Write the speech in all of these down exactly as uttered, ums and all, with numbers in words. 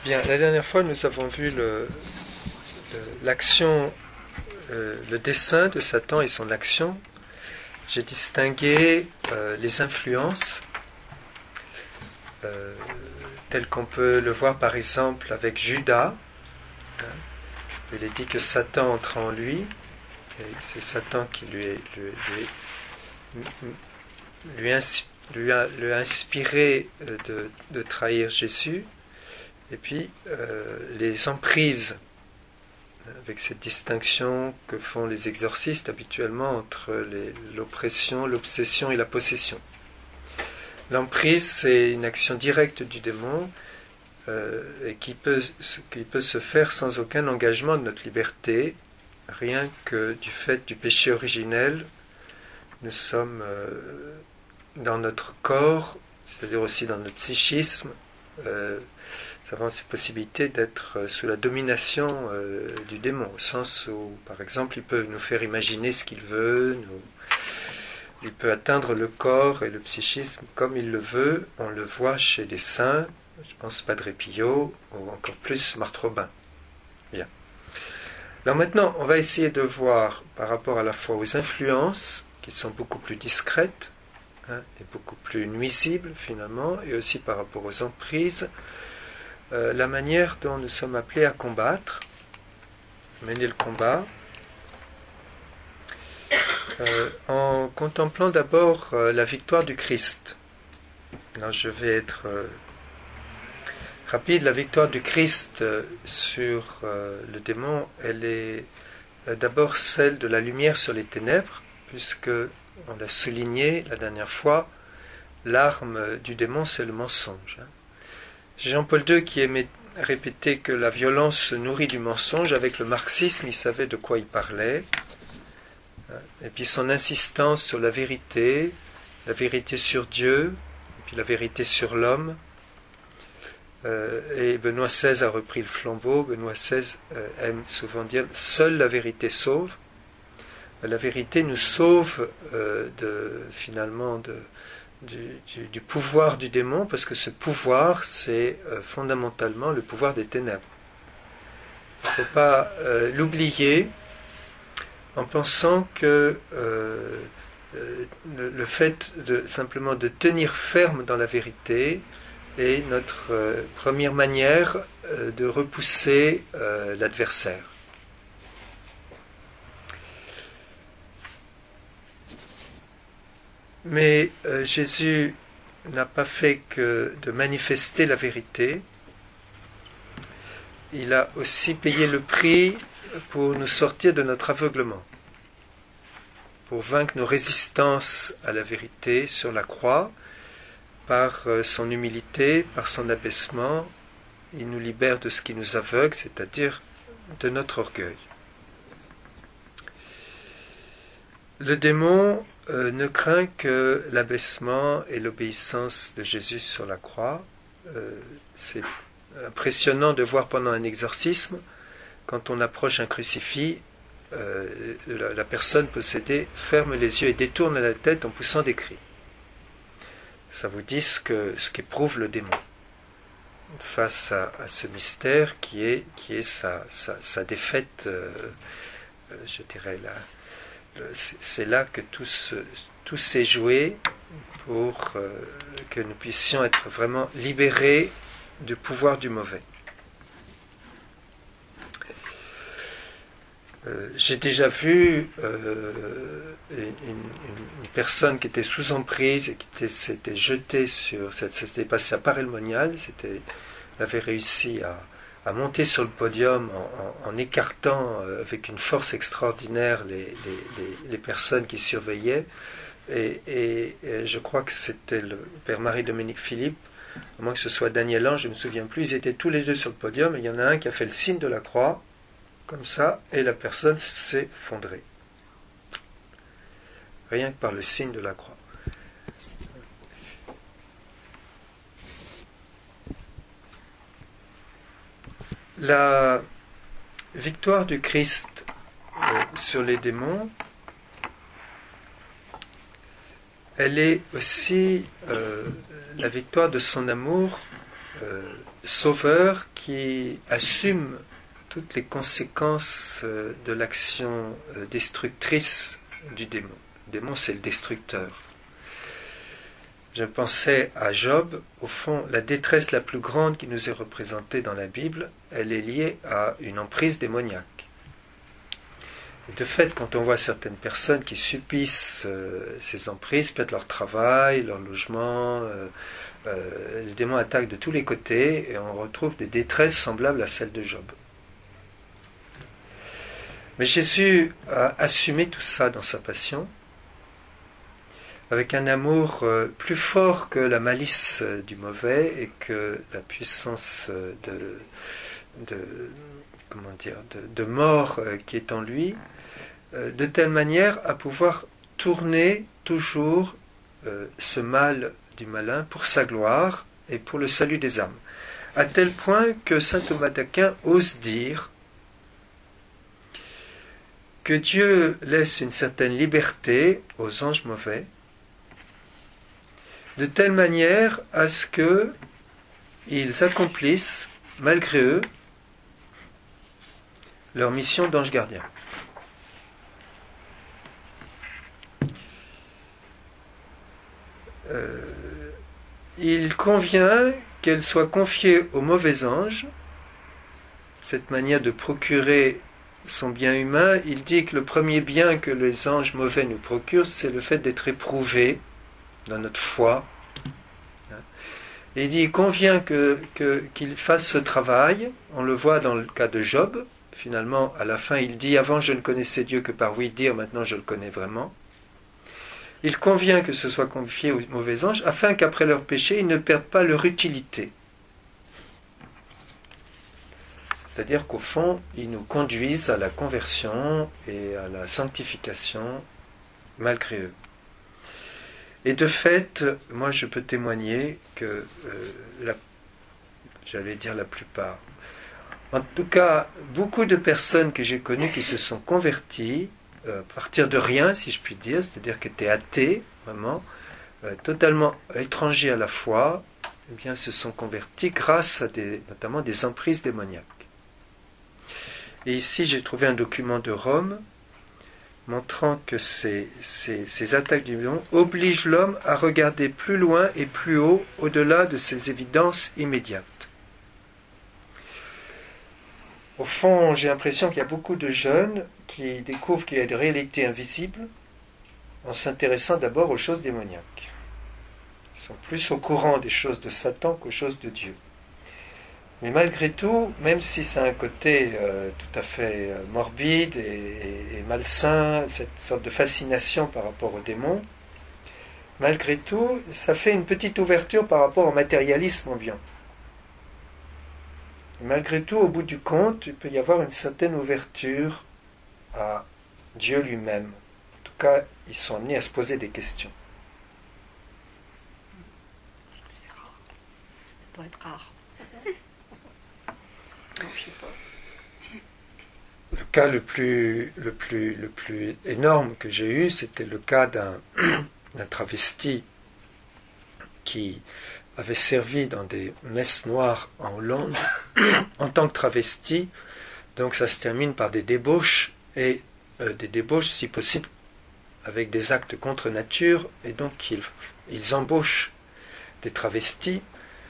Bien, la dernière fois, nous avons vu le, le, l'action, euh, le dessein de Satan et son action. J'ai distingué euh, les influences, euh, telles qu'on peut le voir par exemple avec Judas. Hein. Il est dit que Satan entre en lui, et c'est Satan qui lui, est, lui, lui, lui, insp, lui, a, lui a inspiré de, de trahir Jésus. Et puis, euh, les emprises, avec cette distinction que font les exorcistes habituellement entre les, l'oppression, l'obsession et la possession. L'emprise, c'est une action directe du démon euh, et qui peut, qui peut se faire sans aucun engagement de notre liberté, rien que du fait du péché originel. Nous sommes euh, dans notre corps, c'est-à-dire aussi dans notre psychisme, euh, nous avons cette possibilité d'être sous la domination euh, du démon, au sens où, par exemple, il peut nous faire imaginer ce qu'il veut, nous, il peut atteindre le corps et le psychisme comme il le veut. On le voit chez des saints, je pense Padre Pio, ou encore plus Marthe Robin. Bien. Alors maintenant, on va essayer de voir, par rapport à la fois aux influences, qui sont beaucoup plus discrètes, hein, et beaucoup plus nuisibles finalement, et aussi par rapport aux emprises, Euh, la manière dont nous sommes appelés à combattre, mener le combat, euh, en contemplant d'abord euh, la victoire du Christ. Alors je vais être euh, rapide. La victoire du Christ euh, sur euh, le démon, elle est euh, d'abord celle de la lumière sur les ténèbres, puisque on l'a souligné la dernière fois, l'arme du démon c'est le mensonge. Hein. Jean-Paul deux qui aimait répéter que la violence se nourrit du mensonge, avec le marxisme, il savait de quoi il parlait. Et puis son insistance sur la vérité, la vérité sur Dieu, et puis la vérité sur l'homme. Euh, et Benoît seize a repris le flambeau. Benoît seize euh, aime souvent dire « Seule la vérité sauve ». La vérité nous sauve euh, de, finalement de... Du, du, du pouvoir du démon, parce que ce pouvoir, c'est euh, fondamentalement le pouvoir des ténèbres. Il ne faut pas euh, l'oublier en pensant que euh, le, le fait de, simplement de tenir ferme dans la vérité est notre euh, première manière euh, de repousser euh, l'adversaire. Mais euh, Jésus n'a pas fait que de manifester la vérité. Il a aussi payé le prix pour nous sortir de notre aveuglement, pour vaincre nos résistances à la vérité sur la croix. Par euh, son humilité, par son abaissement, il nous libère de ce qui nous aveugle, c'est-à-dire de notre orgueil. Le démon Euh, ne craint que l'abaissement et l'obéissance de Jésus sur la croix. Euh, c'est impressionnant de voir pendant un exorcisme, quand on approche un crucifix, euh, la, la personne possédée ferme les yeux et détourne la tête en poussant des cris. Ça vous dit ce, que, ce qu'éprouve le démon face à, à ce mystère qui est, qui est sa, sa, sa défaite, euh, je dirais, la c'est là que tout, se, tout s'est joué pour euh, que nous puissions être vraiment libérés du pouvoir du mauvais. Euh, j'ai déjà vu euh, une, une personne qui était sous emprise et qui était, s'était jetée sur... Ça s'était passé à Paray-le-Monial, c'était, elle avait réussi à... à monter sur le podium en, en, en écartant euh, avec une force extraordinaire les, les, les, les personnes qui surveillaient. Et, et, et je crois que c'était le père Marie-Dominique Philippe, à moins que ce soit Daniel Ange, je ne me souviens plus, ils étaient tous les deux sur le podium, et il y en a un qui a fait le signe de la croix, comme ça, et la personne s'est effondrée. Rien que par le signe de la croix. La victoire du Christ euh, sur les démons, elle est aussi euh, la victoire de son amour euh, sauveur qui assume toutes les conséquences euh, de l'action euh, destructrice du démon. Le démon, c'est le destructeur. Je pensais à Job. Au fond, la détresse la plus grande qui nous est représentée dans la Bible, elle est liée à une emprise démoniaque. De fait, quand on voit certaines personnes qui subissent euh, ces emprises, perdent leur travail, leur logement, euh, euh, le démon attaque de tous les côtés et on retrouve des détresses semblables à celles de Job. Mais Jésus a assumé tout ça dans sa passion, avec un amour euh, plus fort que la malice euh, du mauvais et que la puissance euh, de, de, comment dire, de, de mort euh, qui est en lui, de telle manière à pouvoir tourner toujours euh, ce mal du malin pour sa gloire et pour le salut des âmes. À tel point que saint Thomas d'Aquin ose dire que Dieu laisse une certaine liberté aux anges mauvais, de telle manière à ce qu'ils accomplissent, malgré eux, leur mission d'ange gardien. Euh, il convient qu'elle soit confiée aux mauvais anges. Cette manière de procurer son bien humain, il dit que le premier bien que les anges mauvais nous procurent, c'est le fait d'être éprouvés dans notre foi. Et il dit, il convient que, que, qu'il fasse ce travail. On le voit dans le cas de Job. Finalement, à la fin, il dit, avant je ne connaissais Dieu que par oui dire, maintenant je le connais vraiment. Il convient que ce soit confié aux mauvais anges, afin qu'après leur péché, ils ne perdent pas leur utilité. C'est-à-dire qu'au fond, ils nous conduisent à la conversion et à la sanctification, malgré eux. Et de fait, moi je peux témoigner que, euh, la, j'allais dire la plupart, en tout cas, beaucoup de personnes que j'ai connues qui se sont converties, à partir de rien, si je puis dire, c'est-à-dire qui étaient athées, vraiment, euh, totalement étrangers à la foi, eh bien, se sont convertis grâce à des, notamment des emprises démoniaques. Et ici, j'ai trouvé un document de Rome montrant que ces, ces, ces attaques du démon obligent l'homme à regarder plus loin et plus haut, au-delà de ces évidences immédiates. Au fond, j'ai l'impression qu'il y a beaucoup de jeunes qui découvrent qu'il y a des réalités invisibles en s'intéressant d'abord aux choses démoniaques. Ils sont plus au courant des choses de Satan qu'aux choses de Dieu. Mais malgré tout, même si c'est un côté euh, tout à fait euh, morbide et, et, et malsain, cette sorte de fascination par rapport aux démons, malgré tout, ça fait une petite ouverture par rapport au matérialisme ambiant. Et malgré tout, au bout du compte, il peut y avoir une certaine ouverture à Dieu lui-même. En tout cas, ils sont amenés à se poser des questions. Ça doit être rare. Non, je sais pas. Le cas le plus, le plus, le plus énorme que j'ai eu, c'était le cas d'un, d'un travesti qui avait servi dans des messes noires en Hollande en tant que travesti. Donc ça se termine par des débauches, et euh, des débauches si possible avec des actes contre nature, et donc ils, ils embauchent des travestis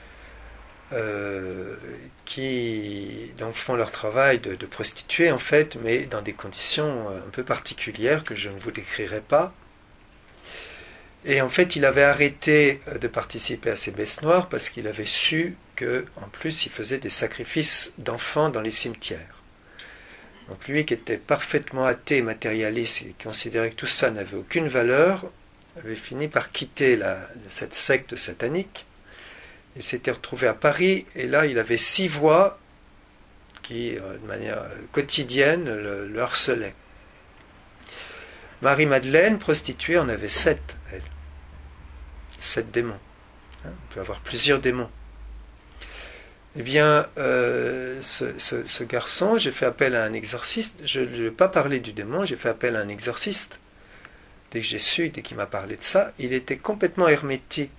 euh, qui donc font leur travail de, de prostituées en fait, mais dans des conditions un peu particulières que je ne vous décrirai pas. Et en fait, il avait arrêté de participer à ces messes noires parce qu'il avait su que, en plus, il faisait des sacrifices d'enfants dans les cimetières. Donc lui, qui était parfaitement athée, matérialiste, et qui considérait que tout ça n'avait aucune valeur, avait fini par quitter la, cette secte satanique. Il s'était retrouvé à Paris, et là, il avait six voix qui, de manière quotidienne, le, le harcelaient. Marie-Madeleine, prostituée, en avait sept, elle. Sept démons. Hein, on peut avoir plusieurs démons. Eh bien, euh, ce, ce, ce garçon, j'ai fait appel à un exorciste. Je ne vais pas parler du démon, j'ai fait appel à un exorciste. Dès que j'ai su, dès qu'il m'a parlé de ça, il était complètement hermétique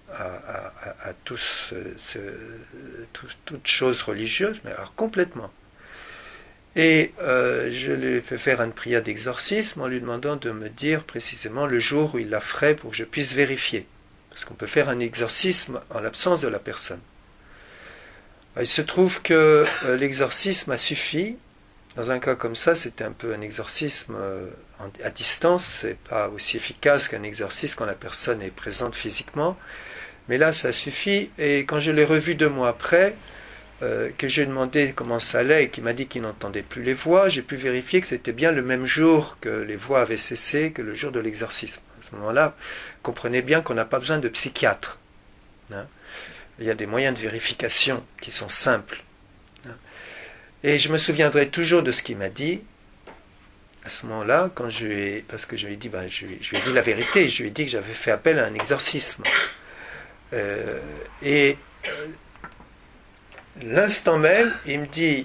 à, à, à tous, ce, tout, toute chose religieuse, mais alors complètement. Et euh, je lui ai fait faire une prière d'exorcisme en lui demandant de me dire précisément le jour où il la ferait pour que je puisse vérifier. Parce qu'on peut faire un exorcisme en l'absence de la personne. Il se trouve que euh, l'exorcisme a suffi. Dans un cas comme ça, c'était un peu un exorcisme euh, à distance. C'est pas aussi efficace qu'un exorcisme quand la personne est présente physiquement. Mais là, ça suffit. Et quand je l'ai revu deux mois après, euh, que j'ai demandé comment ça allait et qu'il m'a dit qu'il n'entendait plus les voix, j'ai pu vérifier que c'était bien le même jour que les voix avaient cessé que le jour de l'exorcisme. À ce moment-là, comprenez bien qu'on n'a pas besoin de psychiatre. Hein. Il y a des moyens de vérification qui sont simples. Hein. Et je me souviendrai toujours de ce qu'il m'a dit à ce moment-là, quand je lui ai, parce que je lui ai dit, ben, je, je lui ai dit la vérité, je lui ai dit que j'avais fait appel à un exorcisme. Euh, et euh, l'instant même, il me dit,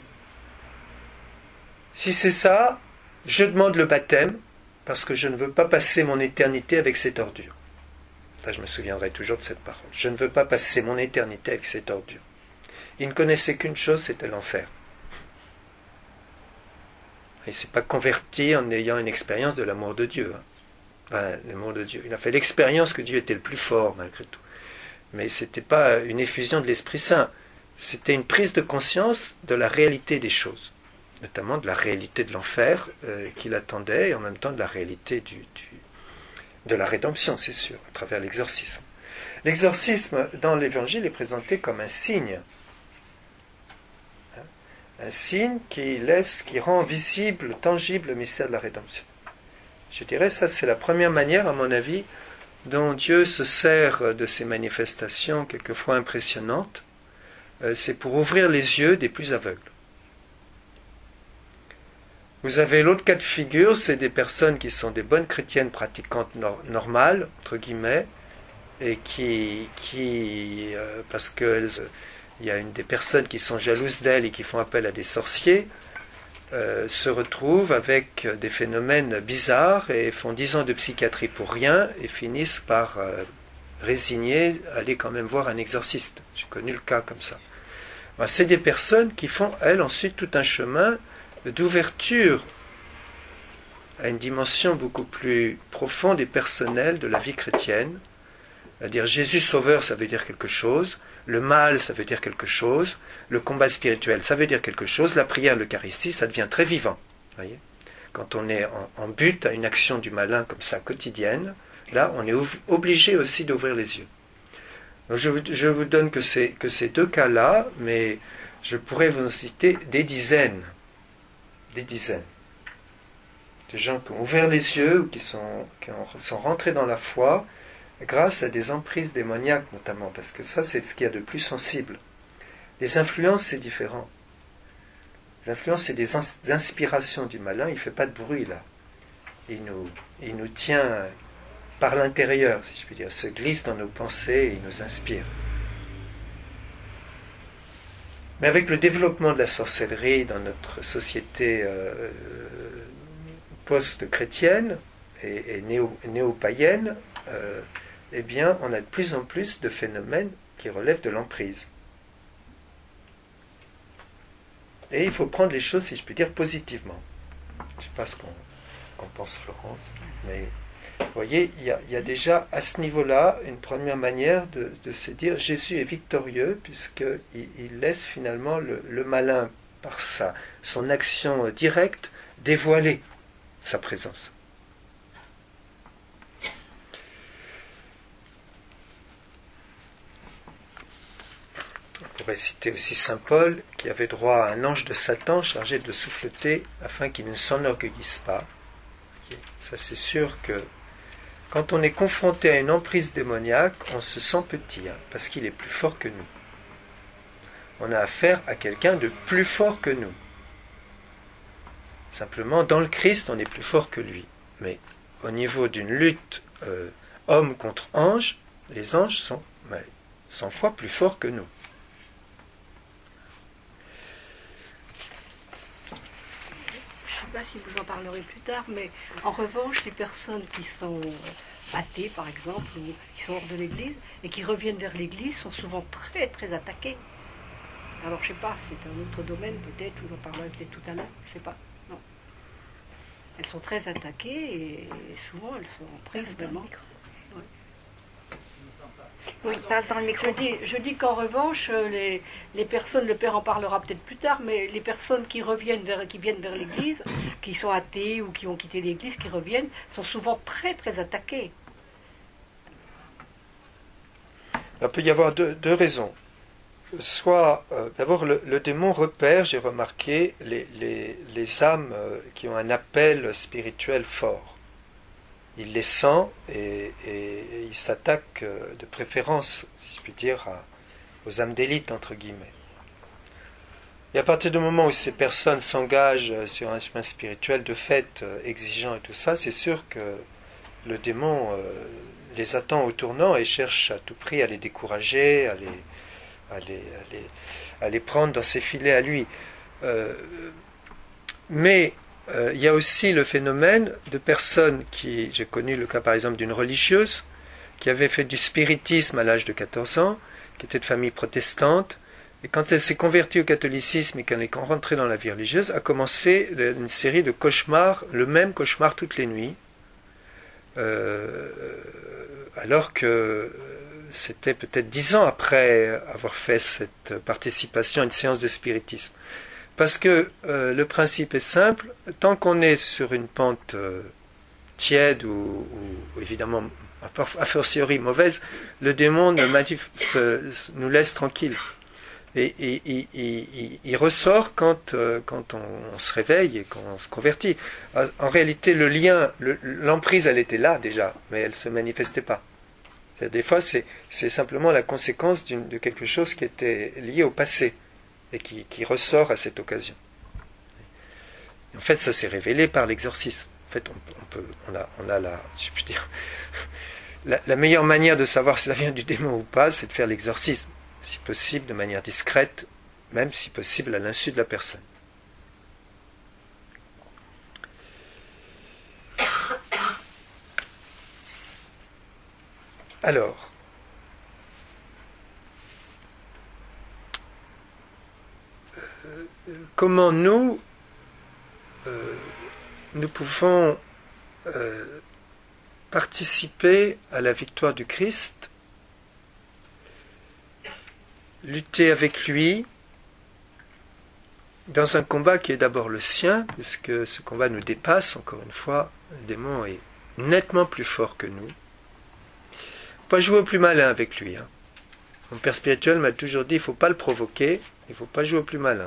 si c'est ça, je demande le baptême, parce que je ne veux pas passer mon éternité avec cette ordure. Là, je me souviendrai toujours de cette parole. Je ne veux pas passer mon éternité avec cette ordure. Il ne connaissait qu'une chose, c'était l'enfer. Il ne s'est pas converti en ayant une expérience de l'amour de Dieu. Hein. Enfin, l'amour de Dieu. Il a fait l'expérience que Dieu était le plus fort, malgré tout. Mais ce n'était pas une effusion de l'Esprit Saint. C'était une prise de conscience de la réalité des choses. Notamment de la réalité de l'enfer euh, qui l'attendait, et en même temps de la réalité du, du, de la rédemption, c'est sûr, à travers l'exorcisme. L'exorcisme, dans l'Évangile, est présenté comme un signe. Un signe qui laisse, qui rend visible, tangible le mystère de la rédemption. Je dirais, ça c'est la première manière, à mon avis, dont Dieu se sert de ces manifestations quelquefois impressionnantes. Euh, c'est pour ouvrir les yeux des plus aveugles. Vous avez l'autre cas de figure, c'est des personnes qui sont des bonnes chrétiennes pratiquantes nor- normales, entre guillemets, et qui, qui euh, parce que il y a une des personnes qui sont jalouses d'elles et qui font appel à des sorciers, euh, se retrouvent avec des phénomènes bizarres et font dix ans de psychiatrie pour rien et finissent par euh, résigner, aller quand même voir un exorciste. J'ai connu le cas comme ça. Ben, c'est des personnes qui font, elles, ensuite tout un chemin d'ouverture à une dimension beaucoup plus profonde et personnelle de la vie chrétienne. C'est-à-dire Jésus Sauveur, ça veut dire quelque chose, le mal, ça veut dire quelque chose, le combat spirituel, ça veut dire quelque chose, la prière, l'Eucharistie, ça devient très vivant. Voyez, quand on est en, en but à une action du malin comme ça, quotidienne, là, on est obligé aussi d'ouvrir les yeux. Donc je, je vous donne que ces, que ces deux cas-là, mais je pourrais vous en citer des dizaines. Des dizaines. Des gens qui ont ouvert les yeux ou qui sont, qui ont, sont rentrés dans la foi grâce à des emprises démoniaques notamment, parce que ça c'est ce qu'il y a de plus sensible. Les influences c'est différent. Les influences c'est des, ins- des inspirations du malin, il ne fait pas de bruit là. Il nous, il nous tient par l'intérieur, si je puis dire, se glisse dans nos pensées et il nous inspire. Mais avec le développement de la sorcellerie dans notre société euh, post-chrétienne et, et néo, néo-païenne, euh, eh bien, on a de plus en plus de phénomènes qui relèvent de l'emprise. Et il faut prendre les choses, si je puis dire, positivement. Je ne sais pas ce qu'on, qu'en pense Florence, mais vous voyez, il y a, il y a déjà à ce niveau-là une première manière de, de se dire Jésus est victorieux puisqu'il il laisse finalement le, le malin, par sa, son action directe, dévoiler sa présence. On pourrait citer aussi saint Paul qui avait droit à un ange de Satan chargé de souffleter afin qu'il ne s'enorgueillisse pas. Ça c'est sûr que quand on est confronté à une emprise démoniaque, on se sent petit, hein, parce qu'il est plus fort que nous. On a affaire à quelqu'un de plus fort que nous. Simplement, dans le Christ, on est plus fort que lui. Mais au niveau d'une lutte euh, homme contre ange, les anges sont ouais, cent fois plus forts que nous. Je ne sais pas si vous en parlerez plus tard, mais en revanche, les personnes qui sont athées par exemple, ou qui sont hors de l'Église, et qui reviennent vers l'Église, sont souvent très très attaqués. Alors je sais pas, c'est un autre domaine peut-être, où j'en parlerai peut-être tout à l'heure, je sais pas, non. Elles sont très attaquées et souvent elles sont prises vraiment. Oui, parle dans le micro. Je dis, je dis qu'en revanche, les, les personnes, le Père en parlera peut-être plus tard, mais les personnes qui reviennent vers, qui viennent vers l'Église, qui sont athées ou qui ont quitté l'Église, qui reviennent, sont souvent très très attaquées. Il peut y avoir deux, deux raisons. Soit, euh, d'abord, le, le démon repère, j'ai remarqué, les, les, les âmes euh, qui ont un appel spirituel fort. Il les sent et, et, et il s'attaque euh, de préférence, si je puis dire, à, aux âmes d'élite, entre guillemets. Et à partir du moment où ces personnes s'engagent sur un chemin spirituel de fait euh, exigeant et tout ça, c'est sûr que le démon euh, les attend au tournant et cherche à tout prix à les décourager, à les, à les, à les, à les prendre dans ses filets à lui. Euh, mais Euh, il y a aussi le phénomène de personnes qui, j'ai connu le cas par exemple d'une religieuse qui avait fait du spiritisme à l'âge de quatorze ans, qui était de famille protestante, et quand elle s'est convertie au catholicisme et qu'elle est rentrée dans la vie religieuse, a commencé une série de cauchemars, le même cauchemar toutes les nuits, euh, alors que c'était peut-être dix ans après avoir fait cette participation à une séance de spiritisme. Parce que euh, le principe est simple, tant qu'on est sur une pente euh, tiède ou, ou évidemment a fortiori mauvaise, le démon ne manif- se, nous laisse tranquille. Et il, il, il ressort quand, euh, quand on, on se réveille et qu'on se convertit. En réalité, le lien, le, l'emprise, elle était là déjà, mais elle ne se manifestait pas. C'est-à-dire, des fois, c'est, c'est simplement la conséquence d'une, de quelque chose qui était lié au passé et qui, qui ressort à cette occasion. En fait, ça s'est révélé par l'exorcisme. En fait, on, on, peut, on, a, on a la, je peux dire, la, la meilleure manière de savoir si ça vient du démon ou pas, c'est de faire l'exorcisme, si possible de manière discrète, même si possible à l'insu de la personne. Alors, comment nous, euh, nous pouvons euh, participer à la victoire du Christ, lutter avec lui dans un combat qui est d'abord le sien, puisque ce combat nous dépasse, encore une fois, le démon est nettement plus fort que nous. Pas jouer au plus malin avec lui. Hein. Mon père spirituel m'a toujours dit, il ne faut pas le provoquer, il ne faut pas jouer au plus malin.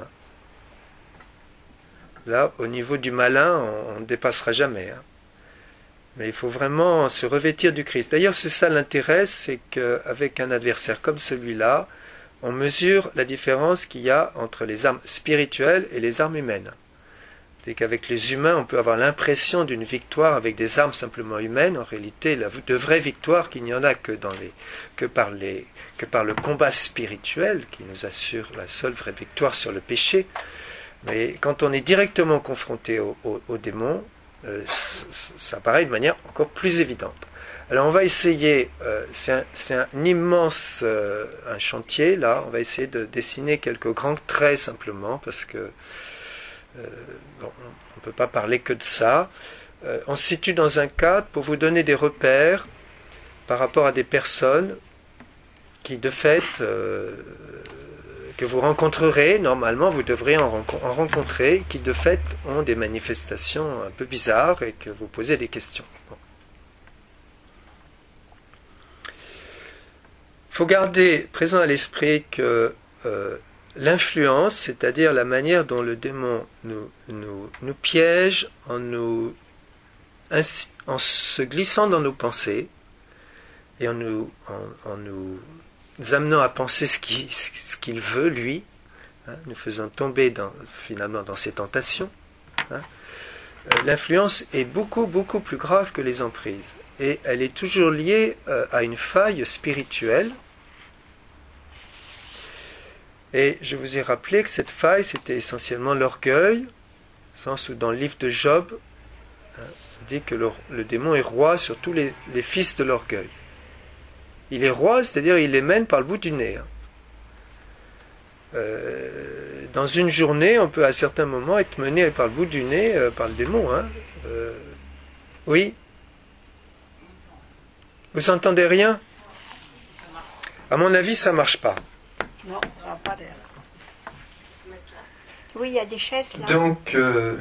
Là, au niveau du malin, on ne dépassera jamais. Hein. Mais il faut vraiment se revêtir du Christ. D'ailleurs, c'est ça l'intérêt, c'est qu'avec un adversaire comme celui-là, on mesure la différence qu'il y a entre les armes spirituelles et les armes humaines. C'est qu'avec les humains, on peut avoir l'impression d'une victoire avec des armes simplement humaines. En réalité, la, de vraies victoires, qu'il n'y en a que, dans les, que, par les, que par le combat spirituel, qui nous assure la seule vraie victoire sur le péché. Mais quand on est directement confronté au, au, au démon, euh, ça paraît de manière encore plus évidente. Alors on va essayer, euh, c'est, un, c'est un immense euh, un chantier, là, on va essayer de dessiner quelques grands traits simplement, parce que euh, bon, on ne peut pas parler que de ça. Euh, on se situe dans un cadre pour vous donner des repères par rapport à des personnes qui de fait... Euh, que vous rencontrerez, normalement vous devriez en, renco- en rencontrer, qui de fait ont des manifestations un peu bizarres et que vous posez des questions. Bon. Il faut garder présent à l'esprit que euh, l'influence, c'est-à-dire la manière dont le démon nous, nous, nous piège en, nous, en se glissant dans nos pensées et en nous, en, en nous nous amenant à penser ce qu'il, ce qu'il veut, lui, hein, nous faisant tomber dans, finalement dans ses tentations. Hein. Euh, l'influence est beaucoup, beaucoup plus grave que les emprises. Et elle est toujours liée euh, à une faille spirituelle. Et je vous ai rappelé que cette faille, c'était essentiellement l'orgueil, au sens où dans le livre de Job, hein, Il dit que le, le démon est roi sur tous les, les fils de l'orgueil. Il est roi, c'est-à-dire il les mène par le bout du nez. Hein. Euh, dans une journée, on peut à certains moments être mené par le bout du nez euh, par le démon. Hein. Euh, oui. Vous entendez rien? À mon avis, ça marche pas. Non, ça va pas d'air. Oui, il y a des chaises là. Donc, euh,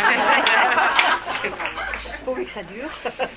Oui, que ça dure.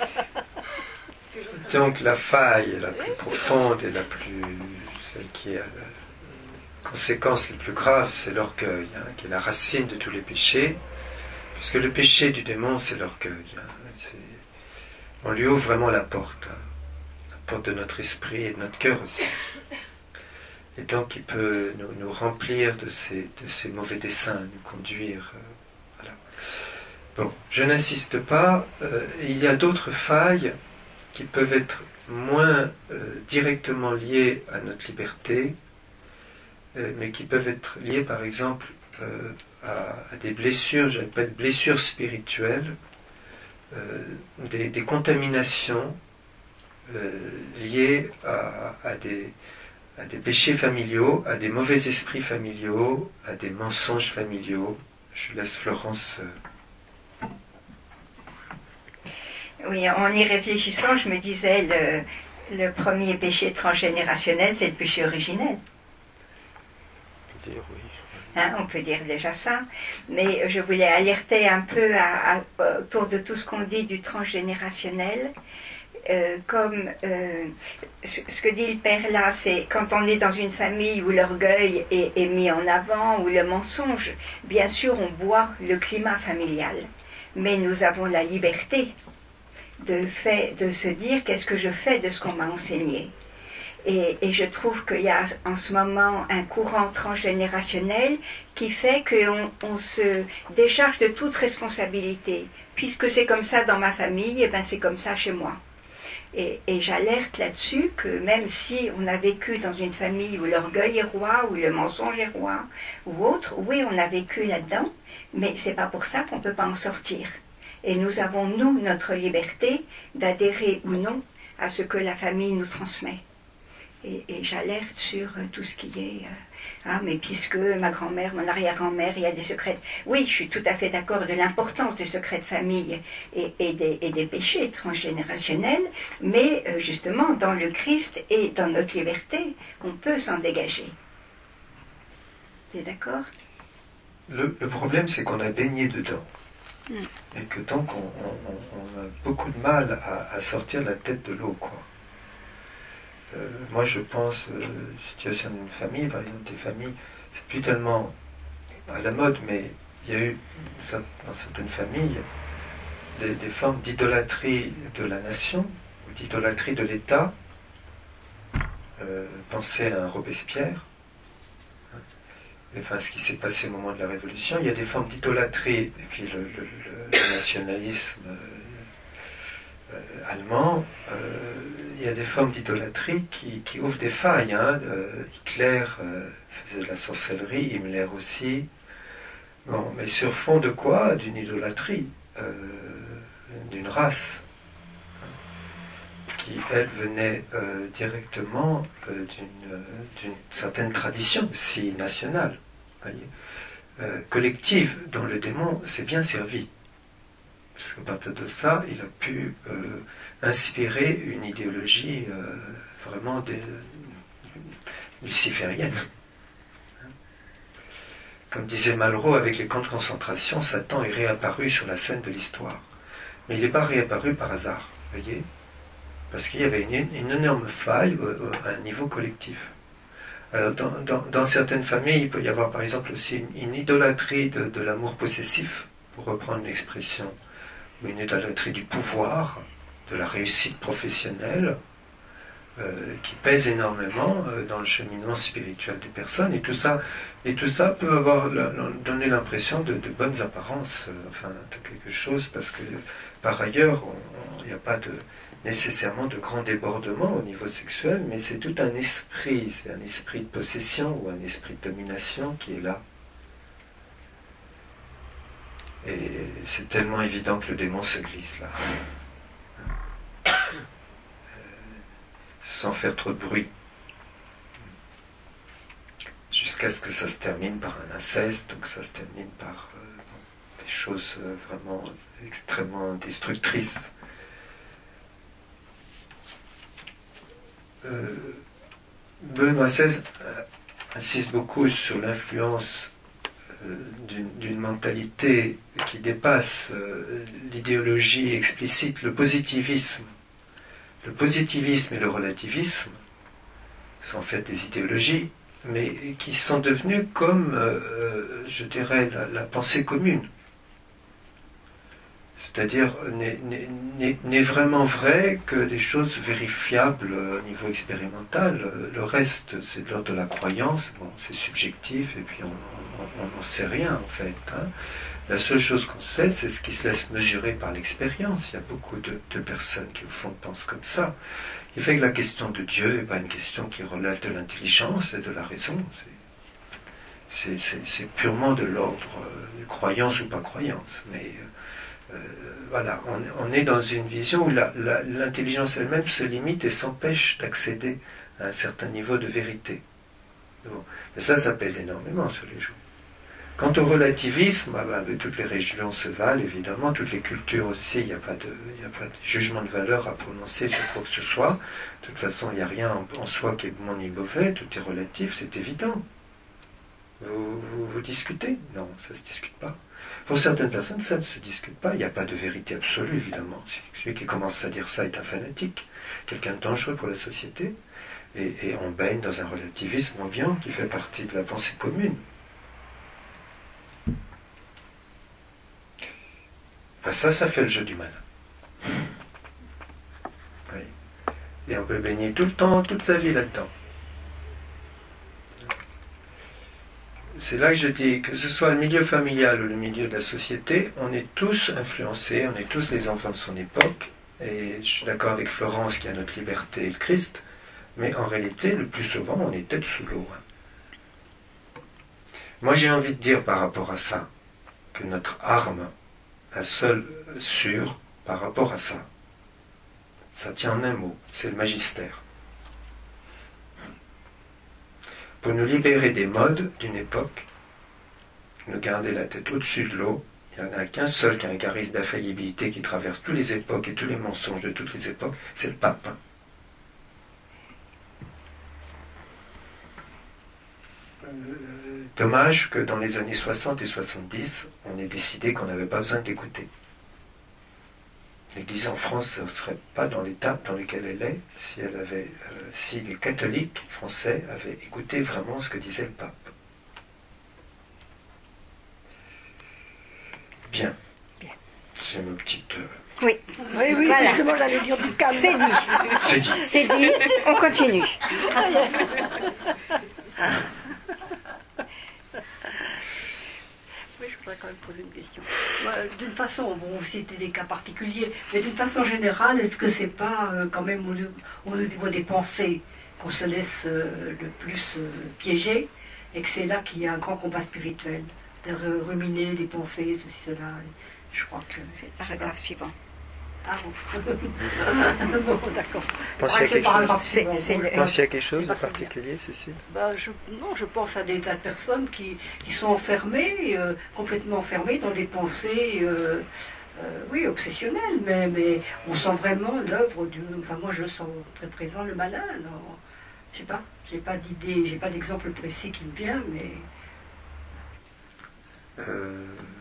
donc la faille la plus profonde et la plus, celle qui a la conséquence la plus grave, c'est l'orgueil, hein, qui est la racine de tous les péchés, puisque le péché du démon, c'est l'orgueil. Hein, c'est, on lui ouvre vraiment la porte, hein, la porte de notre esprit et de notre cœur aussi. Et donc il peut nous, nous remplir de ces, de ces mauvais desseins, nous conduire. Euh, voilà. Bon, je n'insiste pas. Euh, il y a d'autres failles qui peuvent être moins euh, directement liées à notre liberté, euh, mais qui peuvent être liées par exemple euh, à, à des blessures, j'appelle blessures spirituelles, euh, des, des contaminations euh, liées à, à des à des péchés familiaux, à des mauvais esprits familiaux, à des mensonges familiaux. Je laisse Florence. Euh... Oui, en y réfléchissant, je me disais, le, le premier péché transgénérationnel, c'est le péché originel. On peut dire oui. Hein, on peut dire déjà ça, mais je voulais alerter un peu à, à, autour de tout ce qu'on dit du transgénérationnel. Euh, comme euh, ce, ce que dit le père là, c'est quand on est dans une famille où l'orgueil est, est mis en avant, où le mensonge, bien sûr on voit le climat familial, mais nous avons la liberté de, fait, de se dire qu'est-ce que je fais de ce qu'on m'a enseigné. Et, et je trouve qu'il y a en ce moment un courant transgénérationnel qui fait qu'on on se décharge de toute responsabilité. Puisque c'est comme ça dans ma famille, et ben c'est comme ça chez moi. Et, et j'alerte là-dessus que même si on a vécu dans une famille où l'orgueil est roi, où le mensonge est roi, ou autre, oui, on a vécu là-dedans, mais c'est pas pour ça qu'on ne peut pas en sortir. Et nous avons, nous, notre liberté d'adhérer ou non à ce que la famille nous transmet. Et, et j'alerte sur tout ce qui est... Euh, ah, mais puisque ma grand-mère, mon arrière-grand-mère, il y a des secrets... Oui, je suis tout à fait d'accord de l'importance des secrets de famille et, et, des, et des péchés transgénérationnels, mais euh, justement, dans le Christ et dans notre liberté, on peut s'en dégager. Tu es d'accord? le, le problème, c'est qu'on a baigné dedans. Mm. Et que donc, on, on, on a beaucoup de mal à, à sortir la tête de l'eau, quoi. Euh, moi je pense, euh, situation d'une famille, par exemple des familles, c'est plus tellement à la mode, mais il y a eu dans certaines familles des, des formes d'idolâtrie de la nation, ou d'idolâtrie de l'État. Euh, pensez à un Robespierre, hein, enfin ce qui s'est passé au moment de la Révolution. Il y a des formes d'idolâtrie, et puis le, le, le, le nationalisme euh, euh, allemand, euh, il y a des formes d'idolâtrie qui, qui ouvrent des failles. Hein. Euh, Hitler euh, faisait de la sorcellerie, Himmler aussi. Bon, mais sur fond de quoi? D'une idolâtrie, euh, d'une race, hein, qui, elle, venait euh, directement euh, d'une, euh, d'une certaine tradition aussi nationale, voyez, euh, collective, dont le démon s'est bien servi. Parce qu'à partir de ça, il a pu euh, inspirer une idéologie euh, vraiment des, luciférienne. Comme disait Malraux, avec les camps de concentration, Satan est réapparu sur la scène de l'histoire. Mais il n'est pas réapparu par hasard, voyez, parce qu'il y avait une, une énorme faille à un niveau collectif. Alors, dans, dans, dans certaines familles, il peut y avoir par exemple aussi une, une idolâtrie de, de l'amour possessif, pour reprendre l'expression, ou une idolâtrie du pouvoir, de la réussite professionnelle, euh, qui pèse énormément euh, dans le cheminement spirituel des personnes, et tout ça, et tout ça peut avoir la, la, donner l'impression de, de bonnes apparences, euh, enfin de quelque chose, parce que par ailleurs, il n'y a pas de, nécessairement de grands débordements au niveau sexuel, mais c'est tout un esprit, c'est un esprit de possession ou un esprit de domination qui est là. Et c'est tellement évident que le démon se glisse là. Euh, sans faire trop de bruit. Jusqu'à ce que ça se termine par un inceste, donc ça se termine par euh, des choses euh, vraiment extrêmement destructrices. Euh, Benoît seize euh, insiste beaucoup sur l'influence euh, d'une, d'une mentalité qui dépasse euh, l'idéologie explicite, le positivisme. Le positivisme et le relativisme sont en fait des idéologies, mais qui sont devenues comme, euh, je dirais, la, la pensée commune. C'est-à-dire, n'est, n'est, n'est vraiment vrai que des choses vérifiables au niveau expérimental. Le reste, c'est de l'ordre de la croyance. Bon, c'est subjectif, et puis on n'en sait rien, en fait. Hein. La seule chose qu'on sait, c'est ce qui se laisse mesurer par l'expérience. Il y a beaucoup de, de personnes qui, au fond, pensent comme ça. Il fait que la question de Dieu n'est pas une question qui relève de l'intelligence et de la raison. C'est, c'est, c'est, c'est purement de l'ordre euh, de croyance ou pas croyance. Mais euh, voilà, on, on est dans une vision où la, la, l'intelligence elle-même se limite et s'empêche d'accéder à un certain niveau de vérité. Bon. Mais ça, ça pèse énormément sur les gens. Quant au relativisme, ah ben, toutes les religions se valent, évidemment, toutes les cultures aussi, il n'y a pas de, il n'y a pas de jugement de valeur à prononcer sur quoi que ce soit. De toute façon, il n'y a rien en, en soi qui est bon ni mauvais, tout est relatif, c'est évident. Vous, vous, vous discutez? Non, ça ne se discute pas. Pour certaines personnes, ça ne se discute pas, il n'y a pas de vérité absolue, évidemment. Celui qui commence à dire ça est un fanatique, quelqu'un de dangereux pour la société, et, et on baigne dans un relativisme ambiant qui fait partie de la pensée commune. Ben ça, ça fait le jeu du malin. Oui. Et on peut baigner tout le temps, toute sa vie là-dedans. C'est là que je dis, que ce soit le milieu familial ou le milieu de la société, on est tous influencés, on est tous les enfants de son époque, et je suis d'accord avec Florence qui a notre liberté et le Christ, mais en réalité, le plus souvent, on est tête sous l'eau. Moi, j'ai envie de dire par rapport à ça, que notre arme, la seule sûre par rapport à ça, ça tient en un mot, c'est le magistère. Pour nous libérer des modes d'une époque, nous garder la tête au-dessus de l'eau, il n'y en a qu'un seul qui a un charisme d'infaillibilité qui traverse toutes les époques et tous les mensonges de toutes les époques, c'est le pape. Dommage que dans les années soixante et soixante-dix, on ait décidé qu'on n'avait pas besoin de l'écouter. L'Église en France ne serait pas dans l'état dans lequel elle est si, elle avait, euh, si les catholiques français avaient écouté vraiment ce que disait le pape. Bien. Bien. C'est ma petite... Euh... Oui, oui, oui, voilà. Justement, j'allais dire du calme. C'est dit. C'est dit. C'est dit. On continue. Je voudrais quand même poser une question. D'une façon, bon, c'était des cas particuliers, mais d'une façon générale, est-ce que c'est pas euh, quand même au, au niveau des pensées qu'on se laisse euh, le plus euh, piéger, et que c'est là qu'il y a un grand combat spirituel, de ruminer des pensées, ceci, cela. Je crois que c'est le paragraphe suivant. Ah bon. Bon, d'accord. Pensez à quelque chose, c'est, c'est le... Pensez à quelque chose de particulier, Cécile? Ben, je, non, je pense à des tas de personnes qui, qui sont enfermées, euh, complètement enfermées dans des pensées, euh, euh, oui, obsessionnelles, mais, mais on sent vraiment l'œuvre du... Enfin, moi, je sens très présent le malin. Alors, je sais pas, j'ai pas d'idée, j'ai pas d'exemple précis qui me vient, mais... Euh...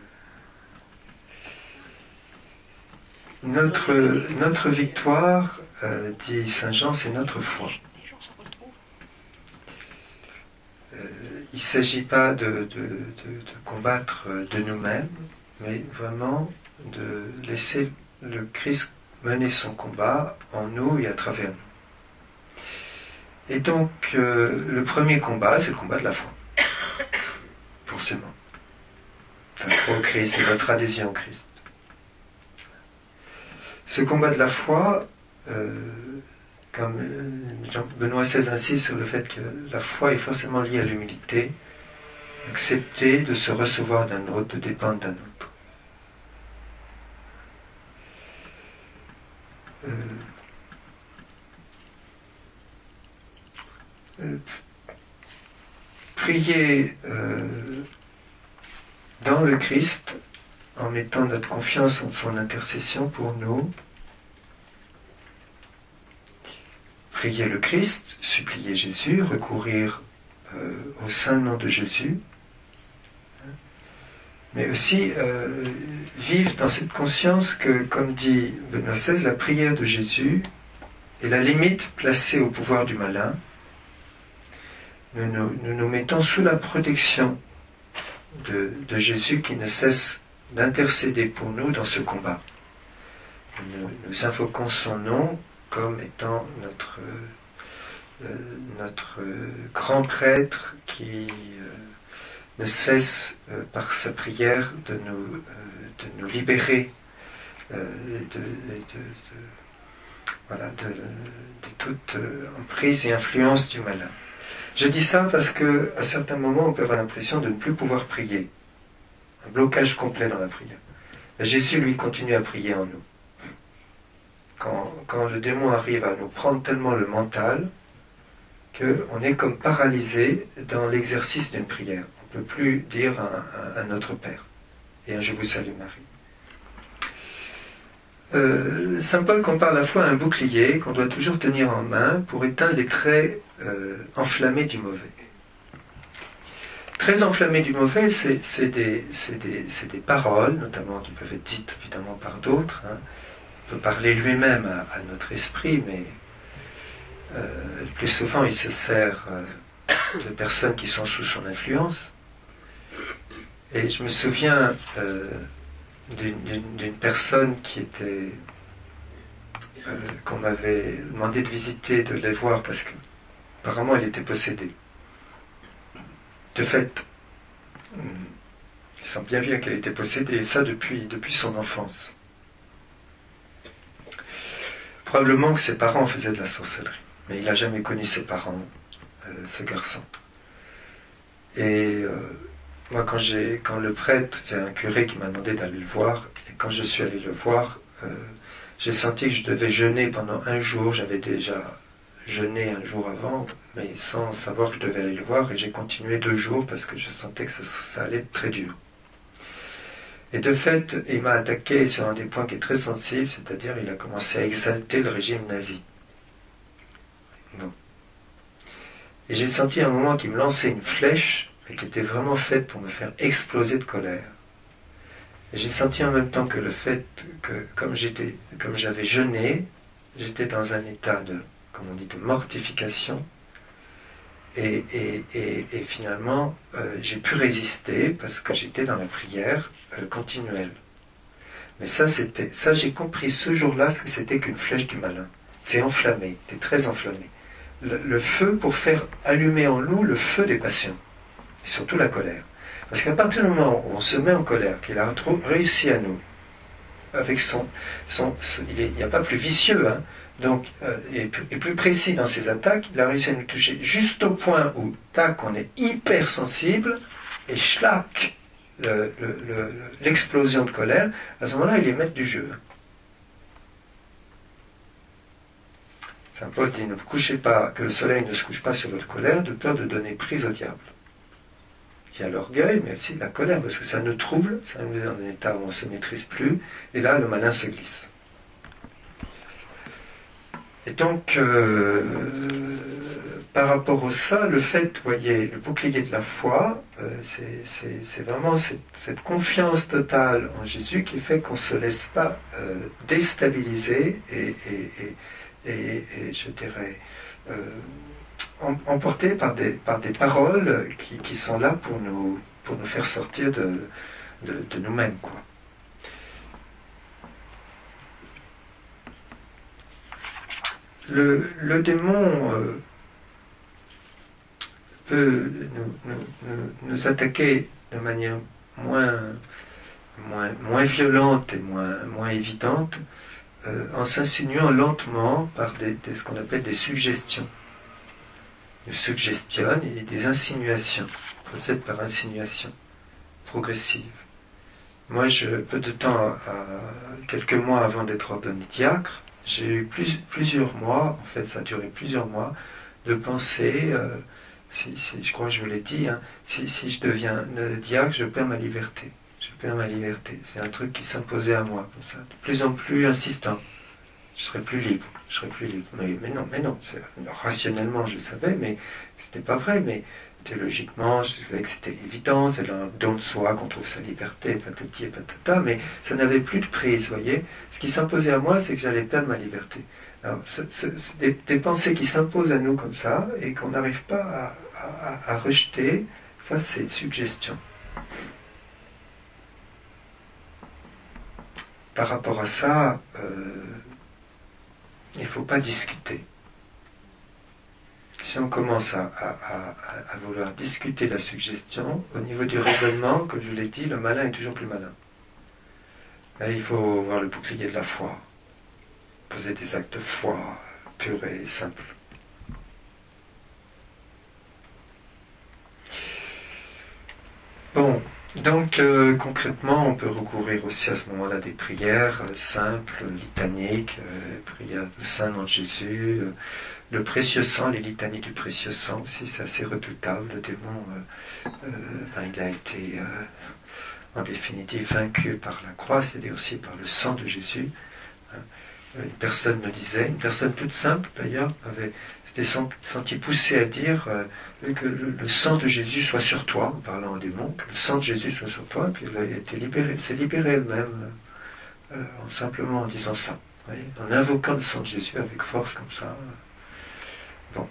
Notre, notre victoire, euh, dit Saint Jean, c'est notre foi. Euh, il ne s'agit pas de, de, de, de combattre de nous-mêmes, mais vraiment de laisser le Christ mener son combat en nous et à travers nous. Et donc, euh, le premier combat, c'est le combat de la foi. Forcément. La foi au Christ et notre adhésion au Christ. Ce combat de la foi, euh, comme Jean Benoît seize insiste sur le fait que la foi est forcément liée à l'humilité, accepter de se recevoir d'un autre, de dépendre d'un autre. prier euh, dans le Christ, en mettant notre confiance en son intercession pour nous. Prier le Christ, supplier Jésus, recourir euh, au saint nom de Jésus, mais aussi euh, vivre dans cette conscience que, comme dit Benoît seize, la prière de Jésus est la limite placée au pouvoir du malin. Nous nous, nous, nous mettons sous la protection de, de Jésus qui ne cesse d'intercéder pour nous dans ce combat. Nous, nous invoquons son nom comme étant notre, euh, notre euh, grand prêtre qui euh, ne cesse euh, par sa prière de nous, euh, de nous libérer euh, de, de, de, de, voilà, de, de toute euh, emprise et influence du malin. Je dis ça parce qu'à certains moments on peut avoir l'impression de ne plus pouvoir prier. Un blocage complet dans la prière. Mais Jésus, lui, continue à prier en nous. Quand, quand le démon arrive à nous prendre tellement le mental qu'on est comme paralysé dans l'exercice d'une prière. On ne peut plus dire un, un, un Notre Père et un Je vous salue Marie. Euh, Saint Paul compare à la fois à un bouclier qu'on doit toujours tenir en main pour éteindre les traits euh, enflammés du mauvais. Très enflammé du mauvais, c'est, c'est, des, c'est, des, c'est des paroles, notamment qui peuvent être dites évidemment par d'autres. Hein. Il peut parler lui-même à, à notre esprit, mais euh, le plus souvent il se sert euh, de personnes qui sont sous son influence. Et je me souviens euh, d'une, d'une, d'une personne qui était euh, qu'on m'avait demandé de visiter, de les voir, parce que apparemment elle était possédée. De fait, il semble bien bien qu'elle était possédée, et ça depuis, depuis son enfance. Probablement que ses parents faisaient de la sorcellerie, mais il n'a jamais connu ses parents, euh, ce garçon. Et euh, moi, quand, j'ai, quand le prêtre, c'est un curé qui m'a demandé d'aller le voir, et quand je suis allé le voir, euh, j'ai senti que je devais jeûner pendant un jour. J'avais déjà jeûné un jour avant, mais sans savoir que je devais aller le voir, et j'ai continué deux jours parce que je sentais que ça, ça allait être très dur. Et de fait, il m'a attaqué sur un des points qui est très sensible, c'est-à-dire il a commencé à exalter le régime nazi. Non. Et j'ai senti à un moment qu'il me lançait une flèche, et qui était vraiment faite pour me faire exploser de colère. Et j'ai senti en même temps que le fait que, comme j'étais, comme j'avais jeûné, j'étais dans un état de, comme on dit, de mortification, et, et, et, et finalement euh, j'ai pu résister parce que j'étais dans la prière euh, continuelle. Mais ça, c'était, ça j'ai compris ce jour-là ce que c'était qu'une flèche du malin. C'est enflammé, c'est très enflammé. Le, le feu pour faire allumer en nous le feu des passions, et surtout la colère. Parce qu'à partir du moment où on se met en colère, qu'il a réussi à nous, avec son, son, son il n'y a pas plus vicieux, hein, donc, euh, et, et plus précis dans ses attaques, il a réussi à nous toucher juste au point où, tac, on est hyper sensible, et schlac, le, le, le, l'explosion de colère, à ce moment-là, il est maître du jeu. Saint Paul dit, ne vous couchez pas, que le soleil ne se couche pas sur votre colère, de peur de donner prise au diable. Il y a l'orgueil, mais aussi la colère, parce que ça nous trouble, ça nous met dans un état où on ne se maîtrise plus, et là, le malin se glisse. Et donc, euh, par rapport à ça, le fait, vous voyez, le bouclier de la foi, euh, c'est, c'est, c'est vraiment cette, cette confiance totale en Jésus qui fait qu'on ne se laisse pas euh, déstabiliser et, et, et, et, et je dirais, euh, emporté par des, par des paroles qui, qui sont là pour nous, pour nous faire sortir de, de, de nous-mêmes, quoi. Le, le démon euh, peut nous, nous, nous, nous attaquer de manière moins, moins, moins violente et moins, moins évidente euh, en s'insinuant lentement par des, des, ce qu'on appelle des suggestions. Il suggestionne et des insinuations, il procède par insinuation progressive. Moi, je, peu de temps, à, quelques mois avant d'être ordonné diacre, j'ai eu plus, plusieurs mois, en fait ça a duré plusieurs mois, de penser euh, Si, si, je crois que je vous l'ai dit, hein, si, si je deviens euh, diacre, je perds ma liberté. Je perds ma liberté. C'est un truc qui s'imposait à moi, comme ça, de plus en plus insistant. Je serais plus libre. Je serais plus libre. Mais, mais non, mais non. Rationnellement, je savais, mais c'était pas vrai. Mais théologiquement, je savais que c'était évident. C'est un don de soi qu'on trouve sa liberté, patati et patata. Mais ça n'avait plus de prise, vous voyez. Ce qui s'imposait à moi, c'est que j'allais perdre ma liberté. Alors, c'est, c'est, c'est des, des pensées qui s'imposent à nous comme ça et qu'on n'arrive pas à, à, à rejeter, ça c'est une suggestion. Par rapport à ça, euh, il ne faut pas discuter. Si on commence à, à, à, à vouloir discuter la suggestion, au niveau du raisonnement, comme je vous l'ai dit, le malin est toujours plus malin. Là, il faut voir le bouclier de la foi. Poser des actes de foi purs et simples. Bon, donc euh, concrètement, on peut recourir aussi à ce moment-là des prières euh, simples, litaniques, euh, prières de Saint nom de Jésus, euh, le précieux sang, les litanies du précieux sang aussi, c'est assez redoutable. Le démon, euh, euh, ben, il a été euh, en définitive vaincu par la croix, c'est-à-dire aussi par le sang de Jésus. Hein. Une personne me disait, une personne toute simple d'ailleurs, avait s'était senti poussée à dire euh, que le, le sang de Jésus soit sur toi, en parlant au démon, que le sang de Jésus soit sur toi, et puis elle a été libérée, s'est libérée elle-même, euh, en simplement en disant ça, vous voyez, en invoquant le sang de Jésus avec force comme ça. Bon.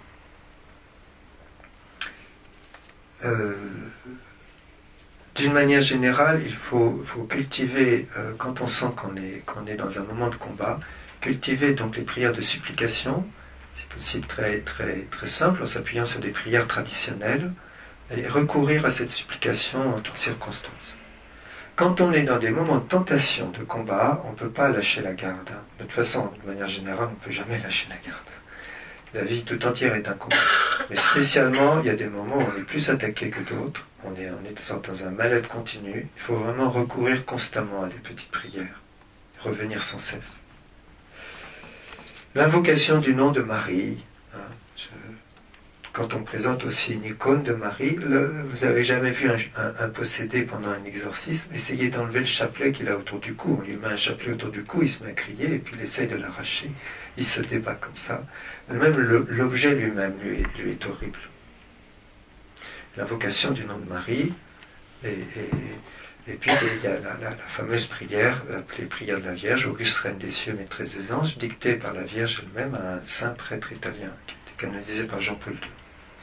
Euh, D'une manière générale, il faut, faut cultiver, euh, quand on sent qu'on est, qu'on est dans un moment de combat, cultiver donc les prières de supplication, c'est possible très, très, très simple, en s'appuyant sur des prières traditionnelles, et recourir à cette supplication en toutes circonstances. Quand on est dans des moments de tentation, de combat, on ne peut pas lâcher la garde. De toute façon, de manière générale, on ne peut jamais lâcher la garde. La vie tout entière est un combat. Mais spécialement, il y a des moments où on est plus attaqué que d'autres, on est, on est dans un mal-être continu, il faut vraiment recourir constamment à des petites prières, revenir sans cesse. L'invocation du nom de Marie, hein, je, quand on présente aussi une icône de Marie, le, vous avez jamais vu un, un, un possédé pendant un exorcisme, essayez d'enlever le chapelet qu'il a autour du cou, on lui met un chapelet autour du cou, il se met à crier, et puis il essaye de l'arracher, il se débat comme ça. Même le, l'objet lui-même lui est, lui est horrible. L'invocation du nom de Marie, et, et, et puis il y a la, la, la fameuse prière, appelée prière de la Vierge, Auguste Reine des cieux, maîtresse des anges, dictée par la Vierge elle-même à un saint prêtre italien, qui était canonisé par Jean-Paul deux.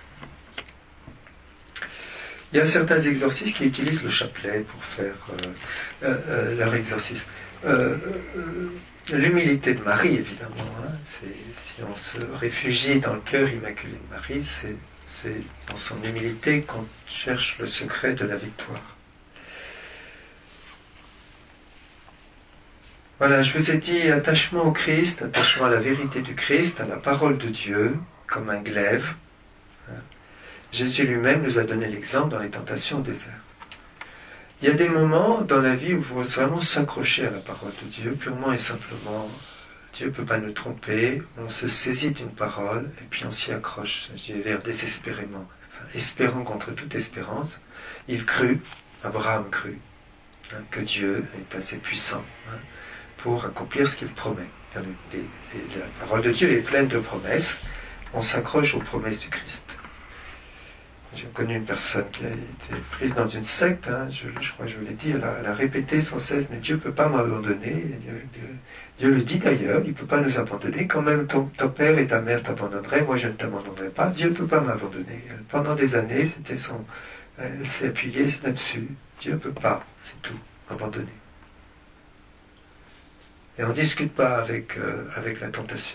Il y a certains exorcistes qui utilisent le chapelet pour faire euh, euh, euh, leur exorcisme. Euh, euh, l'humilité de Marie, évidemment, hein, c'est, si on se réfugie dans le cœur immaculé de Marie, c'est, c'est dans son humilité qu'on cherche le secret de la victoire. Voilà, je vous ai dit attachement au Christ, attachement à la vérité du Christ, à la parole de Dieu, comme un glaive. Jésus lui-même nous a donné l'exemple dans les tentations au désert. Il y a des moments dans la vie où il faut vraiment s'accrocher à la parole de Dieu, purement et simplement. Dieu ne peut pas nous tromper, on se saisit d'une parole et puis on s'y accroche, je dirais désespérément, enfin, espérant contre toute espérance. Il crut, Abraham crut, hein, que Dieu est assez puissant hein, pour accomplir ce qu'il promet. Les, les, les, la parole de Dieu est pleine de promesses, on s'accroche aux promesses du Christ. J'ai connu une personne qui a été prise dans une secte, hein, je, je crois que je vous l'ai dit, elle a, elle a répété sans cesse, mais Dieu ne peut pas m'abandonner. Dieu, Dieu, Dieu le dit d'ailleurs, il ne peut pas nous abandonner. Quand même ton, ton père et ta mère t'abandonneraient, moi je ne t'abandonnerai pas. Dieu ne peut pas m'abandonner. Pendant des années, c'était son, elle s'est appuyée là-dessus. Dieu ne peut pas, c'est tout, abandonner. Et on ne discute pas avec, euh, avec la tentation.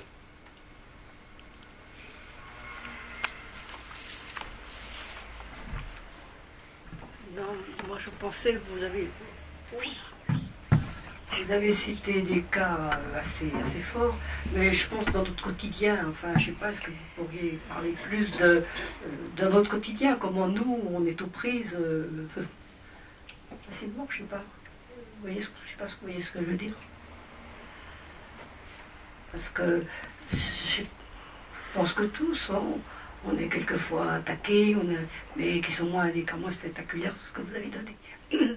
Non, moi je pensais que vous avez... Oui, vous avez cité des cas assez, assez forts, mais je pense dans notre quotidien, enfin je ne sais pas, est-ce que vous pourriez parler plus de, de notre quotidien, comment nous, on est aux prises euh, facilement, je ne sais pas. Vous voyez, je ne sais pas ce que vous voyez ce que je veux dire. Parce que je pense que tous, on, on est quelquefois attaqué, on est, mais qui sont moins, des cas moins spectaculaires, c'est ce que vous avez donné.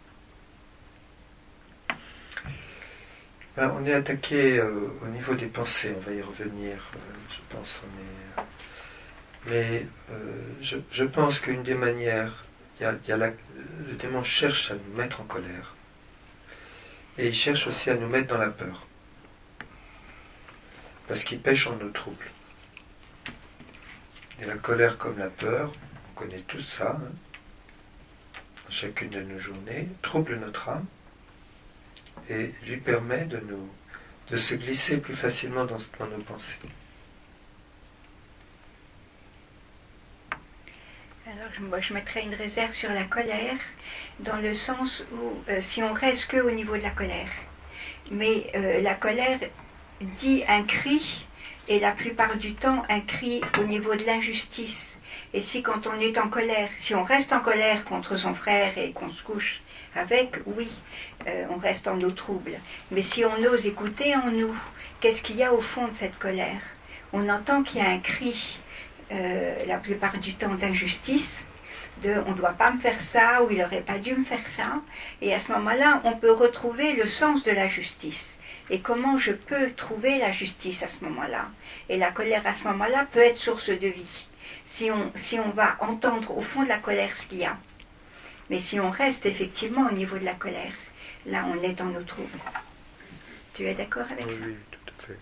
Ben, on est attaqué euh, au niveau des pensées, on va y revenir, euh, je pense. On est, euh, mais euh, je, je pense qu'une des manières, y a, y a la, le démon cherche à nous mettre en colère. Et il cherche aussi à nous mettre dans la peur. Parce qu'il pêche en nos troubles. Et la colère comme la peur, on connaît tout ça, hein, chacune de nos journées, trouble notre âme et lui permet de, nous, de se glisser plus facilement dans, dans nos pensées. Alors moi je mettrais une réserve sur la colère, dans le sens où euh, si on reste que au niveau de la colère, mais euh, la colère dit un cri, et la plupart du temps un cri au niveau de l'injustice. Et si quand on est en colère, si on reste en colère contre son frère et qu'on se couche avec, oui, euh, on reste en nos troubles. Mais si on ose écouter en nous, qu'est-ce qu'il y a au fond de cette colère? On entend qu'il y a un cri, euh, la plupart du temps d'injustice, de on ne doit pas me faire ça, ou il n'aurait pas dû me faire ça. Et à ce moment-là, on peut retrouver le sens de la justice. Et comment je peux trouver la justice à ce moment-là? Et la colère à ce moment-là peut être source de vie. Si on, si on va entendre au fond de la colère ce qu'il y a. Mais si on reste effectivement au niveau de la colère, là on est dans nos troubles. Tu es d'accord avec oui, ça? Oui, tout à fait.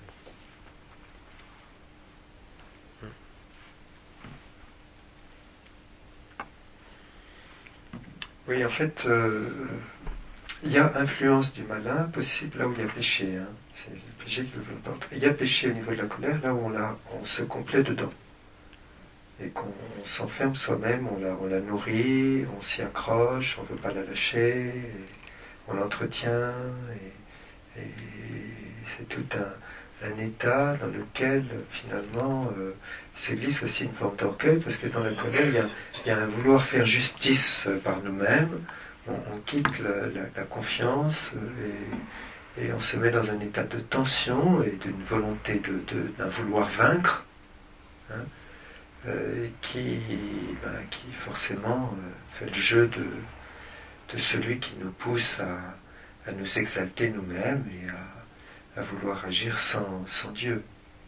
Oui, en fait, euh, il y a influence du malin possible là où il y a péché. Hein. C'est le péché qui veut pas. Il y a péché au niveau de la colère là où on, la, on se complaît dedans. Et qu'on s'enferme soi-même, on la, on la nourrit, on s'y accroche, on ne veut pas la lâcher, et on l'entretient, et, et c'est tout un, un état dans lequel finalement euh, se glisse aussi une forme d'orgueil, parce que dans la colère, il y a, il y a un vouloir faire justice par nous-mêmes, on, on quitte la, la, la confiance, et, et on se met dans un état de tension et d'une volonté de, de, d'un vouloir vaincre, hein, Euh, qui, ben, qui forcément euh, fait le jeu de, de celui qui nous pousse à, à nous exalter nous-mêmes et à, à vouloir agir sans, sans Dieu.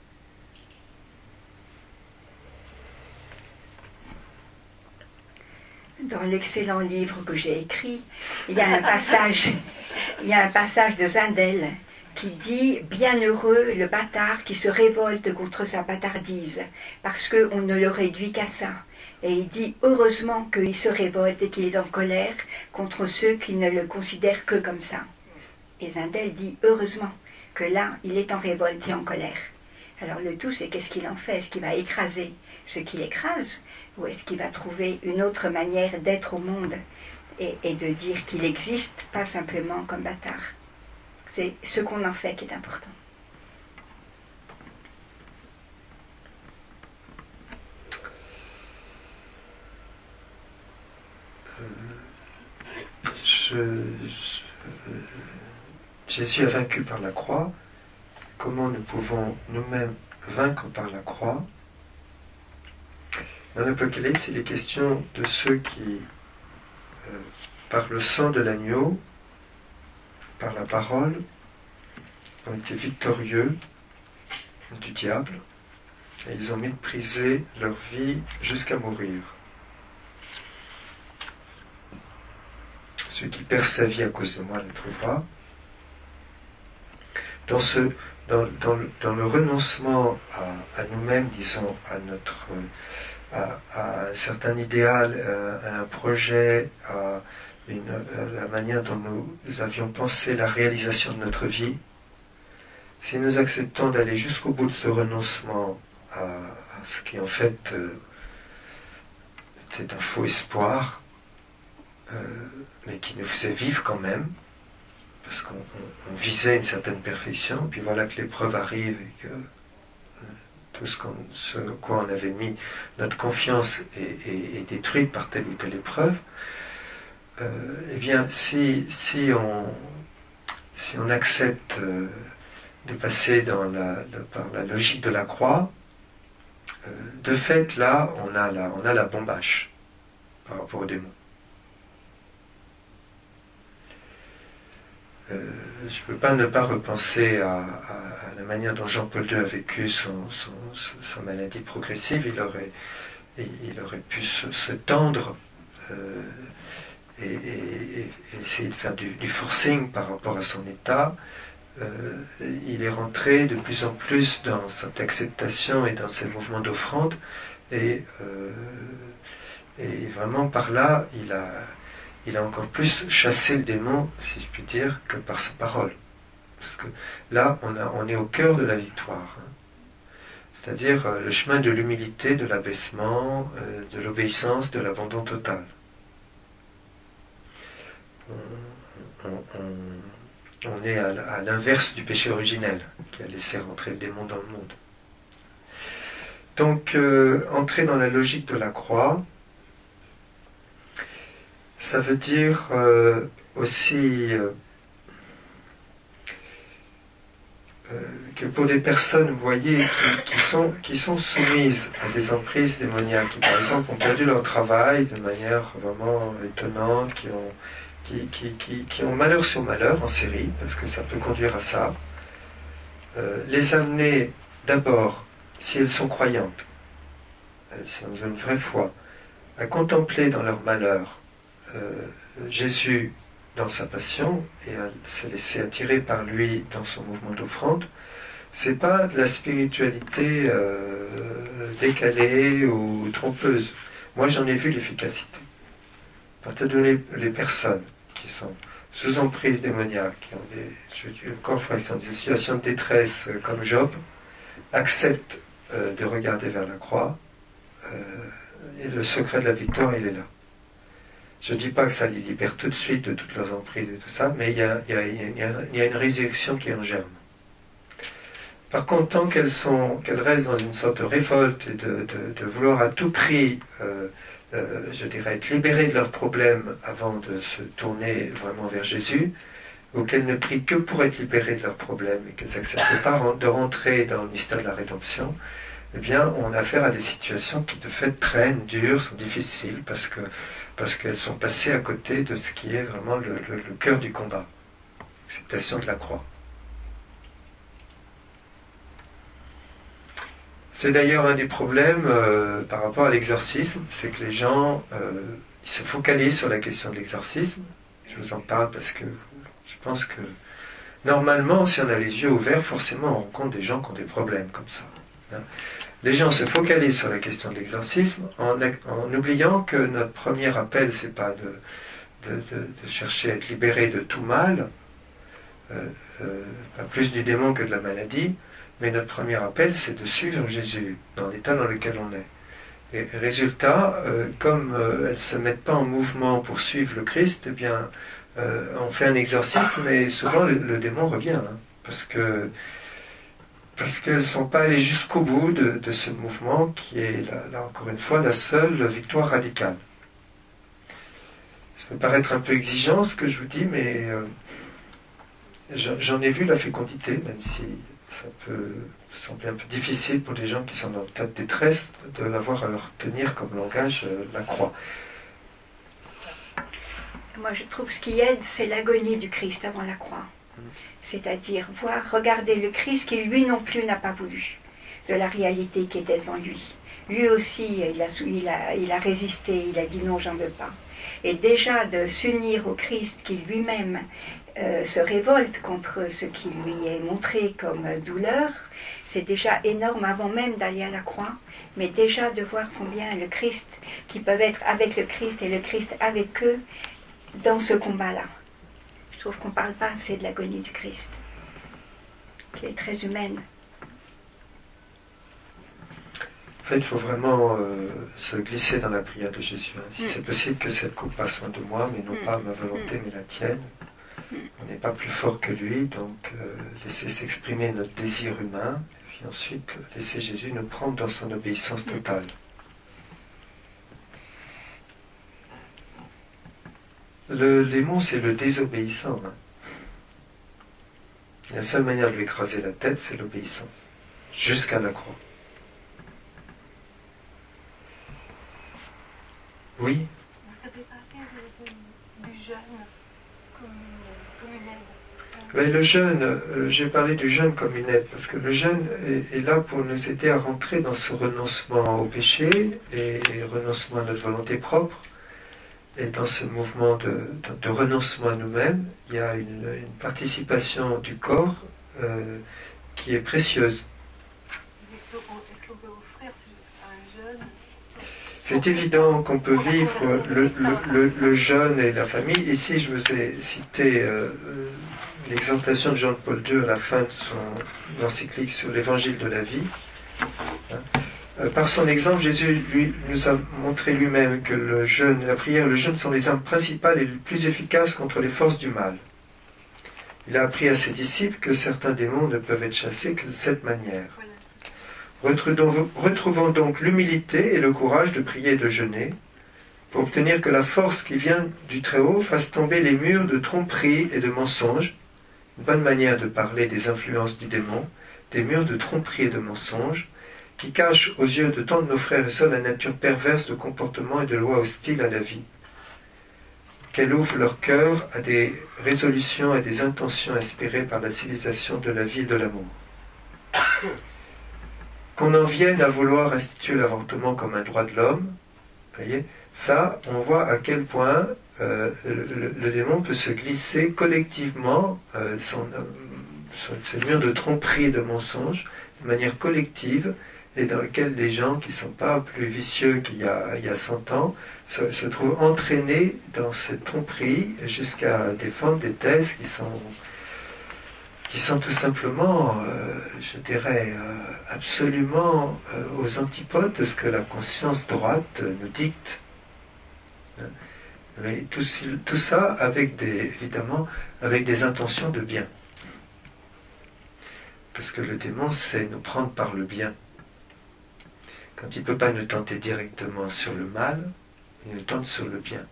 Dans l'excellent livre que j'ai écrit, il y a un passage, il y a un passage de Zindel qui dit « Bienheureux le bâtard qui se révolte contre sa bâtardise, parce qu'on ne le réduit qu'à ça. » Et il dit « Heureusement qu'il se révolte et qu'il est en colère contre ceux qui ne le considèrent que comme ça. » Et Zindel dit « Heureusement que là, il est en révolte et en colère. » Alors le tout, c'est qu'est-ce qu'il en fait? Est-ce qu'il va écraser ce qu'il écrase? Ou est-ce qu'il va trouver une autre manière d'être au monde et, et de dire qu'il existe, pas simplement comme bâtard? C'est ce qu'on en fait qui est important. Euh, je, je, euh, Jésus a vaincu par la croix. Comment nous pouvons nous-mêmes vaincre par la croix? Dans l'Apocalypse, il est question de ceux qui, euh, par le sang de l'agneau, par la parole, ont été victorieux du diable et ils ont méprisé leur vie jusqu'à mourir. Celui qui perd sa vie à cause de moi la trouvera. Dans, ce, dans, dans, le, dans le renoncement à, à nous-mêmes, disons, à notre, à, à un certain idéal, à, à un projet, à Une, euh, la manière dont nous, nous avions pensé la réalisation de notre vie, si nous acceptons d'aller jusqu'au bout de ce renoncement à, à ce qui en fait euh, était un faux espoir, euh, mais qui nous faisait vivre quand même, parce qu'on on, on visait une certaine perfection, puis voilà que l'épreuve arrive et que euh, tout ce, qu'on, ce quoi on avait mis notre confiance est, est, est détruit par telle ou telle épreuve. Euh, eh bien, si, si, on, si on accepte euh, de passer dans la, de, par la logique de la croix, Euh, de fait, là, on a la, on a la bombache par rapport aux démons. Euh, je ne peux pas ne pas repenser à, à, à la manière dont Jean-Paul deux a vécu son, son, son maladie progressive. Il aurait, il aurait pu se, se tendre euh, et, et, et essayer de faire du, du forcing par rapport à son état. Euh, il est rentré de plus en plus dans cette acceptation et dans ses mouvements d'offrande, et, euh, et vraiment par là, il a, il a encore plus chassé le démon, si je puis dire, que par sa parole. Parce que là, on, a, on est au cœur de la victoire. Hein. C'est-à-dire euh, le chemin de l'humilité, de l'abaissement, euh, de l'obéissance, de l'abandon total. On, on, on, on est à, à l'inverse du péché originel, qui a laissé rentrer le démon dans le monde. Donc, euh, entrer dans la logique de la croix, ça veut dire euh, aussi euh, euh, que pour des personnes, vous voyez, qui, qui, sont, qui sont soumises à des emprises démoniaques, qui par exemple ont perdu leur travail de manière vraiment étonnante, qui ont, qui, qui, qui, qui ont malheur sur malheur en série, parce que ça peut conduire à ça, euh, les amener d'abord, si elles sont croyantes, si elles ont une vraie foi, à contempler dans leur malheur Euh, Jésus dans sa passion et à se laisser attirer par lui dans son mouvement d'offrande, c'est pas de la spiritualité euh, décalée ou trompeuse. Moi, j'en ai vu l'efficacité. À partir de les, les personnes qui sont sous emprise démoniaque, qui ont des, je veux dire, encore une fois, qui sont dans des situations de détresse euh, comme Job, acceptent euh, de regarder vers la croix, euh, et le secret de la victoire, il est là. Je ne dis pas que ça les libère tout de suite de toutes leurs emprises et tout ça, mais il y a, il y a, il y a, il y a une résurrection qui est en germe. Par contre, tant qu'elles sont, qu'elles restent dans une sorte de révolte et de, de, de vouloir à tout prix, euh, euh, je dirais, être libérées de leurs problèmes avant de se tourner vraiment vers Jésus, ou qu'elles ne prient que pour être libérées de leurs problèmes et qu'elles n'acceptent pas de rentrer dans le mystère de la rédemption, eh bien, on a affaire à des situations qui, de fait, traînent, durent, sont difficiles, parce que parce qu'elles sont passées à côté de ce qui est vraiment le, le, le cœur du combat, l'acceptation de la croix. C'est d'ailleurs un des problèmes euh, par rapport à l'exorcisme, c'est que les gens euh, ils se focalisent sur la question de l'exorcisme. Je vous en parle parce que je pense que normalement, si on a les yeux ouverts, forcément on rencontre des gens qui ont des problèmes comme ça. Hein. Les gens se focalisent sur la question de l'exorcisme en, en oubliant que notre premier appel, c'est pas de, de, de, de chercher à être libéré de tout mal, euh, euh, pas plus du démon que de la maladie, mais notre premier appel, c'est de suivre Jésus dans l'état dans lequel on est. Et résultat, euh, comme euh, elles ne se mettent pas en mouvement pour suivre le Christ, eh bien, euh, on fait un exorcisme et souvent le, le démon revient, hein, parce que parce qu'elles ne sont pas allées jusqu'au bout de, de ce mouvement qui est, là, là encore une fois, la seule victoire radicale. Ça peut paraître un peu exigeant ce que je vous dis, mais euh, j'en ai vu la fécondité, même si ça peut sembler un peu difficile pour les gens qui sont dans un tas de détresse de l'avoir à leur tenir comme langage euh, la croix. Moi, je trouve ce qui aide, c'est l'agonie du Christ avant la croix. C'est-à-dire voir, regarder le Christ qui lui non plus n'a pas voulu de la réalité qui était devant lui. Lui aussi, il a, il a, il a résisté, il a dit non, j'en veux pas. Et déjà de s'unir au Christ qui lui-même euh, se révolte contre ce qui lui est montré comme douleur, c'est déjà énorme avant même d'aller à la croix, mais déjà de voir combien le Christ, qui peuvent être avec le Christ et le Christ avec eux, dans ce combat-là. Je trouve qu'on ne parle pas assez de l'agonie du Christ, qui est très humaine. En fait, il faut vraiment euh, se glisser dans la prière de Jésus. Hein. Si mm. c'est possible que cette coupe passe loin de moi, mais non mm. pas ma volonté, mais la tienne. Mm. On n'est pas plus fort que lui, donc euh, laisser s'exprimer notre désir humain, et puis ensuite laisser Jésus nous prendre dans son obéissance totale. Le démon, c'est le désobéissant. Hein. La seule manière de lui écraser la tête, c'est l'obéissance, jusqu'à la croix. Oui. Vous savez parler de, de, du jeûne comme une, comme une aide. Mais le jeûne, euh, j'ai parlé du jeûne comme une aide, parce que le jeûne est, est là pour nous aider à rentrer dans ce renoncement au péché et, et renoncement à notre volonté propre. Et dans ce mouvement de, de, de renoncement à nous-mêmes, il y a une, une participation du corps euh, qui est précieuse. Est-ce qu'on peut offrir un jeûne? C'est évident qu'on peut vivre le, le, le, le jeûne et la famille. Ici, je vous ai cité euh, l'exhortation de Jean-Paul deux à la fin de son encyclique sur l'évangile de la vie. Par son exemple, Jésus lui, nous a montré lui-même que le jeûne, la prière et le jeûne sont les armes principales et les plus efficaces contre les forces du mal. Il a appris à ses disciples que certains démons ne peuvent être chassés que de cette manière. Retrouvons donc l'humilité et le courage de prier et de jeûner pour obtenir que la force qui vient du Très-Haut fasse tomber les murs de tromperie et de mensonges. Une bonne manière de parler des influences du démon, des murs de tromperie et de mensonges, qui cachent aux yeux de tant de nos frères et sœurs la nature perverse de comportements et de lois hostiles à la vie, qu'elle ouvre leur cœur à des résolutions et des intentions inspirées par la civilisation de la vie et de l'amour. Qu'on en vienne à vouloir instituer l'avortement comme un droit de l'homme, voyez, ça, on voit à quel point euh, le, le, le démon peut se glisser collectivement euh, son, son, ses murs de tromperie et de mensonges, de manière collective, et dans lequel les gens qui ne sont pas plus vicieux qu'il y a, il y a cent ans se, se trouvent entraînés dans cette tromperie jusqu'à défendre des thèses qui sont, qui sont tout simplement, euh, je dirais, euh, absolument euh, aux antipodes de ce que la conscience droite nous dicte. Mais tout, tout ça avec des, évidemment avec des intentions de bien. Parce que le démon sait nous prendre par le bien. Quand il ne peut pas nous tenter directement sur le mal, il nous tente sur le bien.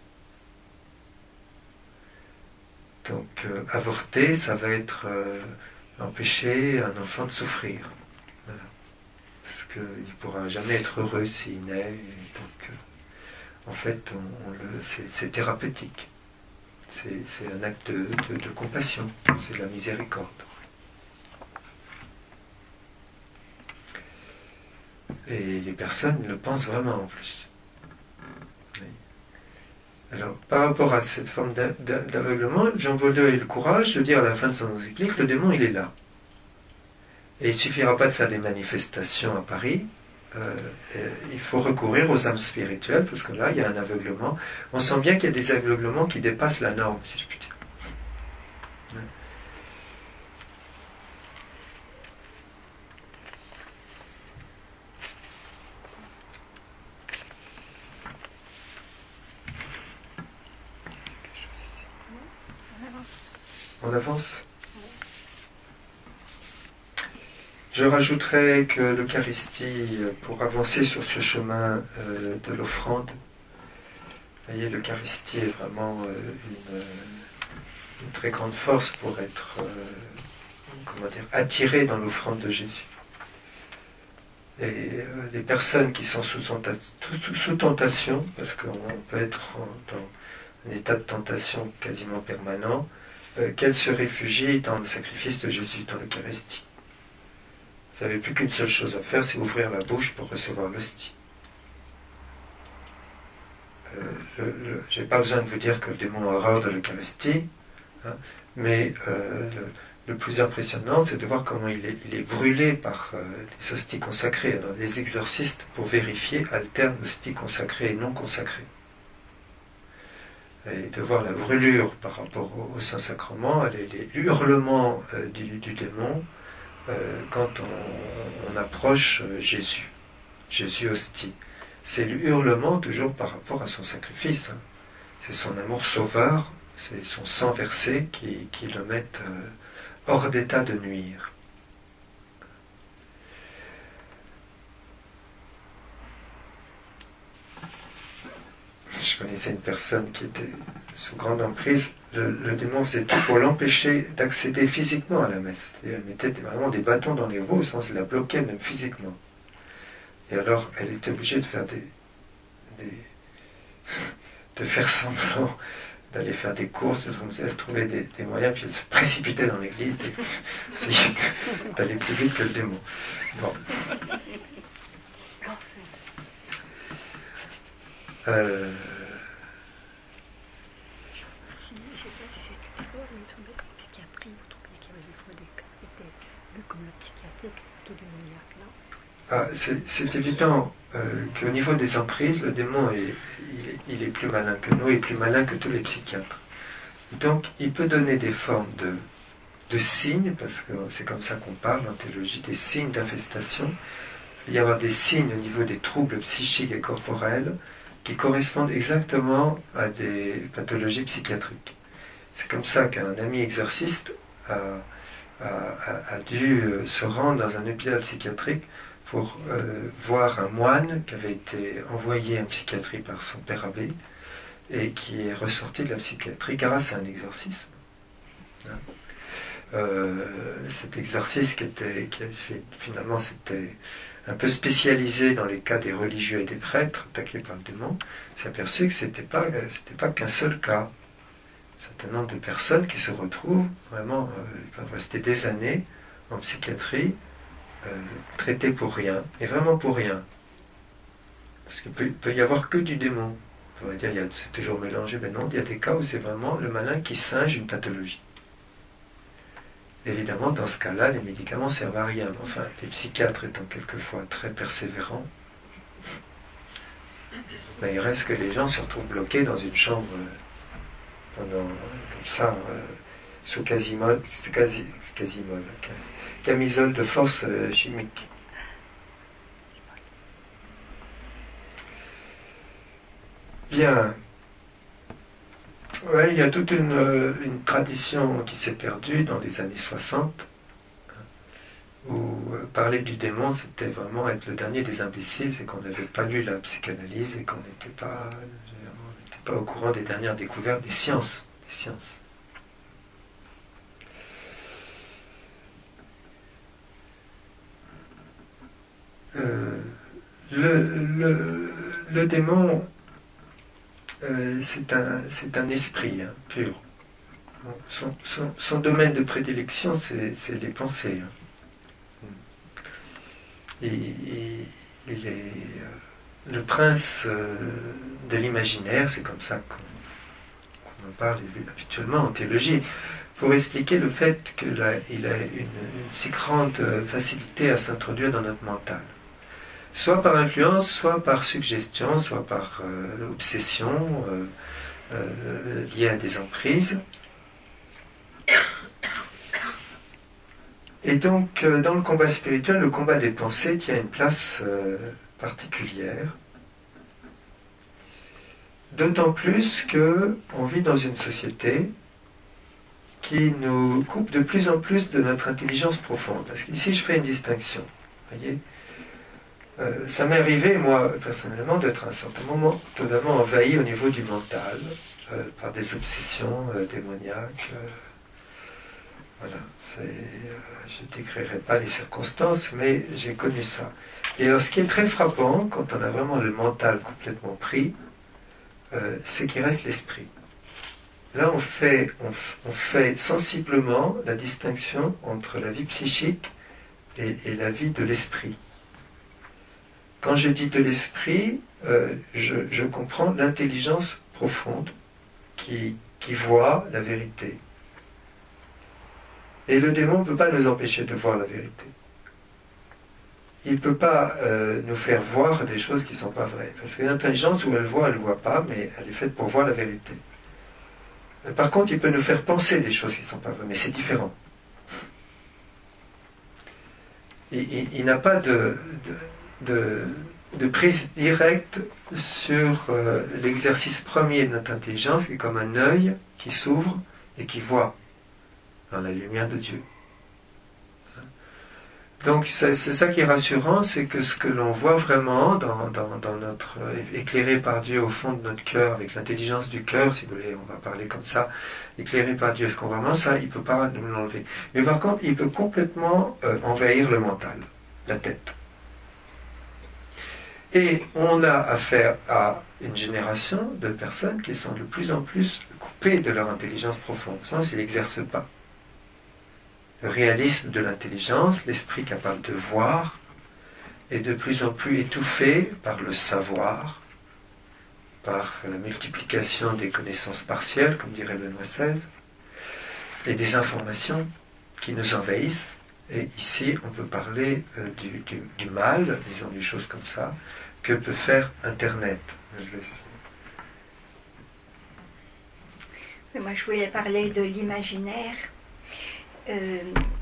Donc, euh, avorter, ça va être euh, empêcher un enfant de souffrir. Voilà. Parce qu'il ne pourra jamais être heureux s'il naît. Et donc, euh, en fait, on, on le, c'est, c'est thérapeutique. C'est, c'est un acte de, de, de compassion. C'est de la miséricorde. Et les personnes le pensent vraiment en plus. Oui. Alors, par rapport à cette forme d'aveuglement, Jean-Paul deux a eu le courage de dire à la fin de son encyclique, le démon il est là. Et il ne suffira pas de faire des manifestations à Paris, euh, il faut recourir aux âmes spirituelles, parce que là, il y a un aveuglement. On sent bien qu'il y a des aveuglements qui dépassent la norme, si je puis dire. Oui. On avance. Je rajouterai que l'Eucharistie, pour avancer sur ce chemin euh, de l'offrande, vous voyez, l'Eucharistie est vraiment euh, une, une très grande force pour être euh, comment dire, attiré dans l'offrande de Jésus. Et euh, les personnes qui sont sous, tenta- sous, sous tentation, parce qu'on peut être en, dans un état de tentation quasiment permanent, euh, qu'elles se réfugient dans le sacrifice de Jésus, dans l'Eucharistie. Vous n'avez plus qu'une seule chose à faire, c'est ouvrir la bouche pour recevoir l'hostie. Euh, je n'ai pas besoin de vous dire que le démon a horreur de l'Eucharistie, hein, mais euh, le, le plus impressionnant, c'est de voir comment il est, il est brûlé par euh, les hosties consacrées. Alors, les exorcistes, pour vérifier, alternent hosties consacrées et non consacrées. Et de voir la brûlure par rapport au, au Saint-Sacrement, les, les hurlements euh, du, du démon, euh, quand on, on approche euh, Jésus, Jésus hostie. C'est le hurlement toujours par rapport à son sacrifice. Hein. C'est son amour sauveur, c'est son sang versé qui, qui le met euh, hors d'état de nuire. Je connaissais une personne qui était sous grande emprise. Le, le démon faisait tout pour l'empêcher d'accéder physiquement à la messe. Et elle mettait vraiment des bâtons dans les roues, au sens où elle la bloquait même physiquement. Et alors, elle était obligée de faire des, des de faire semblant d'aller faire des courses, de trouver des, des moyens, puis de se précipiter dans l'église, d'essayer d'aller plus vite que le démon. Bon. Euh... Ah, c'est, c'est évident euh, qu'au niveau des emprises, le démon est, il, est, il est plus malin que nous, il est plus malin que tous les psychiatres. Donc, il peut donner des formes de, de signes, parce que c'est comme ça qu'on parle en théologie, des signes d'infestation. Il y avoir des signes au niveau des troubles psychiques et corporels qui correspondent exactement à des pathologies psychiatriques. C'est comme ça qu'un ami exorciste a, a, a, a dû se rendre dans un hôpital psychiatrique pour euh, voir un moine qui avait été envoyé en psychiatrie par son père abbé et qui est ressorti de la psychiatrie grâce à un exorcisme. Hein. Euh, cet exorcisme qui était, qui avait fait, finalement c'était un peu spécialisé dans les cas des religieux et des prêtres attaqués par le démon, s'est aperçu que c'était pas, c'était pas qu'un seul cas. Un certain nombre de personnes qui se retrouvent vraiment, euh, ils peuvent rester des années en psychiatrie, Euh, traité pour rien, et vraiment pour rien. Parce qu'il peut, peut y avoir que du démon. On va dire, il y a, c'est toujours mélangé, mais non, il y a des cas où c'est vraiment le malin qui singe une pathologie. Évidemment, dans ce cas-là, les médicaments servent à rien. Enfin, les psychiatres étant quelquefois très persévérants, mais il reste que les gens se retrouvent bloqués dans une chambre euh, pendant, comme ça, euh, sous quasimol, quasi, quasimol, okay. Camisole de force euh, chimique. Bien. Ouais, il y a toute une, euh, une tradition qui s'est perdue dans les années soixante, où euh, parler du démon, c'était vraiment être le dernier des imbéciles, c'est qu'on n'avait pas lu la psychanalyse et qu'on n'était pas, on n'était pas au courant des dernières découvertes des sciences. Des sciences. Euh, le, le, le démon, euh, c'est, un, c'est un esprit hein, pur. Bon, son, son, son domaine de prédilection, c'est, c'est les pensées. Hein. Et, et, il est euh, le prince euh, de l'imaginaire, c'est comme ça qu'on, qu'on en parle habituellement en théologie, pour expliquer le fait qu'il a, il a une, une si grande facilité à s'introduire dans notre mental. Soit par influence, soit par suggestion, soit par euh, obsession euh, euh, liée à des emprises. Et donc, euh, dans le combat spirituel, le combat des pensées tient une place euh, particulière. D'autant plus qu'on vit dans une société qui nous coupe de plus en plus de notre intelligence profonde. Parce qu'ici, je fais une distinction. Vous voyez ? Euh, ça m'est arrivé, moi, personnellement, d'être à un certain moment totalement envahi au niveau du mental, euh, par des obsessions euh, démoniaques. Euh, voilà. C'est, euh, je ne décrirai pas les circonstances, mais j'ai connu ça. Et alors, ce qui est très frappant, quand on a vraiment le mental complètement pris, euh, c'est qu'il reste l'esprit. Là, on fait, on, on fait sensiblement la distinction entre la vie psychique et, et la vie de l'esprit. Quand je dis de l'esprit, euh, je, je comprends l'intelligence profonde qui, qui voit la vérité. Et le démon ne peut pas nous empêcher de voir la vérité. Il ne peut pas euh, nous faire voir des choses qui ne sont pas vraies. Parce que l'intelligence, où elle voit, elle ne voit pas, mais elle est faite pour voir la vérité. Par contre, il peut nous faire penser des choses qui ne sont pas vraies, mais c'est différent. Il, il, il n'a pas de... de De, de prise directe sur euh, l'exercice premier de notre intelligence, qui est comme un œil qui s'ouvre et qui voit dans la lumière de Dieu. Donc c'est, c'est ça qui est rassurant, c'est que ce que l'on voit vraiment dans, dans, dans notre éclairé par Dieu au fond de notre cœur, avec l'intelligence du cœur, si vous voulez, on va parler comme ça, éclairé par Dieu, ce qu'on voit vraiment, ça, il ne peut pas nous l'enlever. Mais par contre, il peut complètement euh, envahir le mental, la tête. Et on a affaire à une génération de personnes qui sont de plus en plus coupées de leur intelligence profonde. Au sens, ils n'exercent pas. Le réalisme de l'intelligence, l'esprit capable de voir, est de plus en plus étouffé par le savoir, par la multiplication des connaissances partielles, comme dirait Benoît seize, et des informations qui nous envahissent. Et ici, on peut parler euh, du, du, du mal, disons des choses comme ça, que peut faire Internet. Je laisse. Moi, je voulais parler de l'imaginaire. Euh,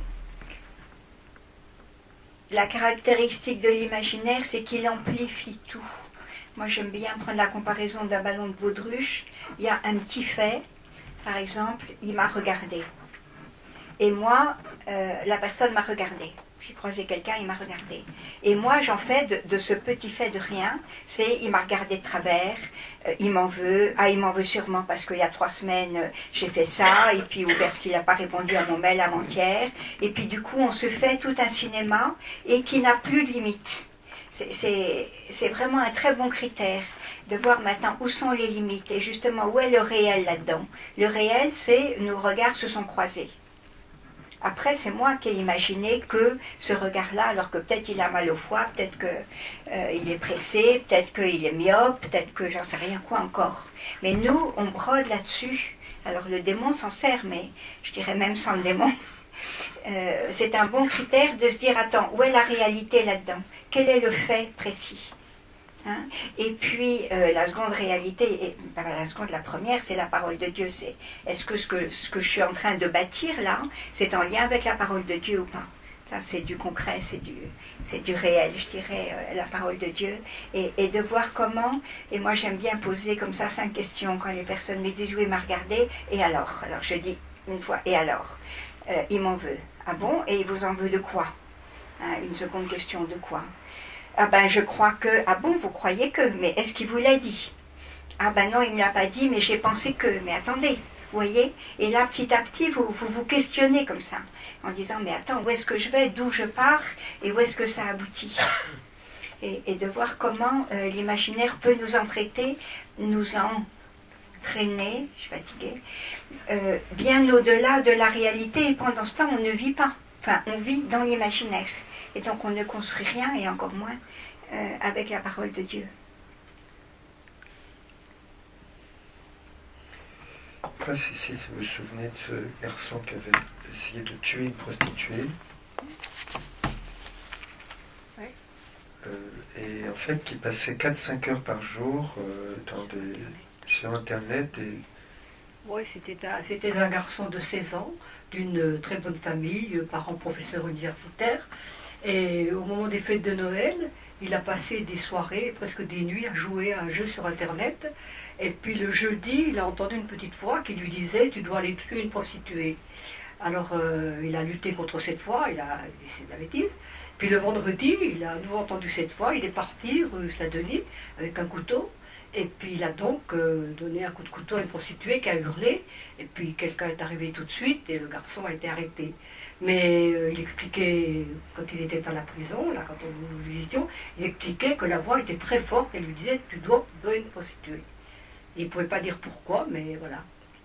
la caractéristique de l'imaginaire, c'est qu'il amplifie tout. Moi, j'aime bien prendre la comparaison d'un ballon de baudruche. Il y a un petit fait, par exemple, il m'a regardé. Et moi, euh, la personne m'a regardé. J'ai croisé quelqu'un, il m'a regardé. Et moi, j'en fais de, de ce petit fait de rien, c'est il m'a regardé de travers, euh, il m'en veut, ah, il m'en veut sûrement parce qu'il y a trois semaines, euh, j'ai fait ça, et puis ou parce qu'il n'a pas répondu à mon mail avant-hier, et puis du coup, on se fait tout un cinéma, et qui n'a plus de limite. C'est, c'est, c'est vraiment un très bon critère de voir maintenant où sont les limites, et justement, où est le réel là-dedans. Le réel, c'est nos regards se sont croisés. Après, c'est moi qui ai imaginé que ce regard-là, alors que peut-être il a mal au foie, peut-être qu'il euh, est pressé, peut-être qu'il est myope, peut-être que j'en sais rien quoi encore. Mais nous, on brode là-dessus. Alors le démon s'en sert, mais je dirais même sans le démon. Euh, c'est un bon critère de se dire, attends, où est la réalité là-dedans? Quel est le fait précis? Hein? Et puis euh, la seconde réalité, et, ben, la seconde, la première, c'est la parole de Dieu. C'est, est-ce que ce, que ce que je suis en train de bâtir là, c'est en lien avec la parole de Dieu ou pas? Ça, c'est du concret, c'est du, c'est du réel, je dirais, euh, la parole de Dieu. Et, et de voir comment, et moi j'aime bien poser comme ça cinq questions quand les personnes me disent oui, il m'a regardé, et alors? Alors je dis une fois, et alors? euh, Il m'en veut. Ah bon? Et il vous en veut de quoi? Hein, une seconde question, de quoi? Ah ben je crois que, ah bon, vous croyez que, mais est-ce qu'il vous l'a dit? Ah ben non, il ne me l'a pas dit, mais j'ai pensé que, mais attendez, vous voyez? Et là, petit à petit, vous, vous vous questionnez comme ça, en disant, mais attends, où est-ce que je vais, d'où je pars, et où est-ce que ça aboutit? Et, et de voir comment euh, l'imaginaire peut nous entraîner, nous entraîner, je suis fatiguée, euh, bien au-delà de la réalité, et pendant ce temps, on ne vit pas, enfin, on vit dans l'imaginaire. Et donc on ne construit rien, et encore moins euh, avec la parole de Dieu. Après, si, si vous vous souvenez de ce garçon qui avait essayé de tuer une prostituée, oui. euh, et en fait qui passait quatre à cinq heures par jour euh, dans des, sur Internet. Et... Oui, c'était un, c'était un garçon de seize ans, d'une très bonne famille, parents professeurs universitaires. Et au moment des fêtes de Noël, il a passé des soirées, presque des nuits, à jouer à un jeu sur Internet. Et puis le jeudi, il a entendu une petite voix qui lui disait « Tu dois aller tuer une prostituée ». Alors euh, il a lutté contre cette voix, il a dit c'est de la bêtise. Puis le vendredi, il a à nouveau entendu cette voix, il est parti rue Saint-Denis avec un couteau. Et puis il a donc euh, donné un coup de couteau à une prostituée qui a hurlé. Et puis quelqu'un est arrivé tout de suite et le garçon a été arrêté. Mais euh, il expliquait, quand il était dans la prison, là, quand on nous visitions, il expliquait que la voix était très forte et lui disait « Tu dois tuer une prostituée ». Il ne pouvait pas dire pourquoi, mais voilà.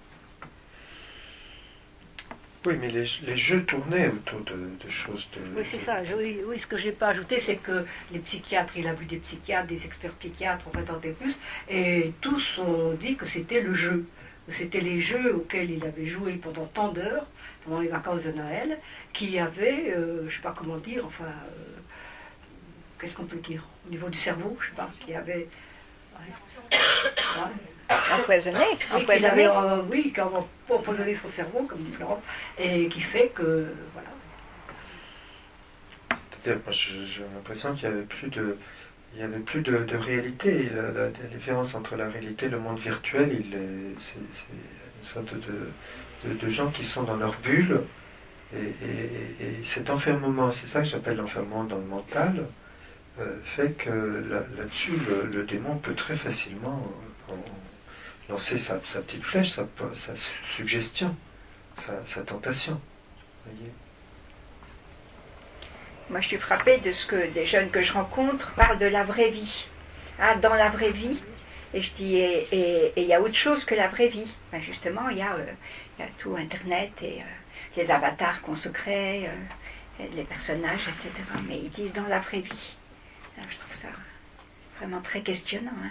Oui, mais les, les jeux tournaient autour de, de choses de... Oui, c'est ça. Je, oui, oui, ce que je n'ai pas ajouté, c'est que les psychiatres, il a vu des psychiatres, des experts psychiatres, on va tenter plus, et tous ont dit que c'était le jeu. C'était les jeux auxquels il avait joué pendant tant d'heures, pendant les vacances de Noël, qui avaient, euh, je ne sais pas comment dire, enfin, euh, qu'est-ce qu'on peut dire, au niveau du cerveau, je ne sais pas, qui avait... Ouais. Ouais. Empoisonné, Oui, empoisonné. avait, euh, oui, qui a empoisonné son cerveau, comme dit Florent, et qui fait que, voilà. C'est-à-dire, moi, je- j'ai l'impression qu'il n'y avait plus de... Il n'y avait plus de, de réalité. La, la- la différence entre la réalité et le monde virtuel, il est- c'est, c'est une sorte de, de, de gens qui sont dans leur bulle. Et, et- et cet enfermement, c'est ça que j'appelle l'enfermement dans le mental, euh, fait que là, là-dessus, le, le démon peut très facilement euh, en- lancer sa, sa petite flèche, sa, sa suggestion, sa, sa tentation. Voyez. Moi, je suis frappée de ce que des jeunes que je rencontre parlent de la vraie vie. Ah, dans la vraie vie. Et je dis, et il et, et y a autre chose que la vraie vie. Ben justement, il y, euh, y a tout Internet et euh, les avatars qu'on se crée, euh, les personnages, et cetera. Mais ils disent dans la vraie vie. Alors, je trouve ça vraiment très questionnant. Hein.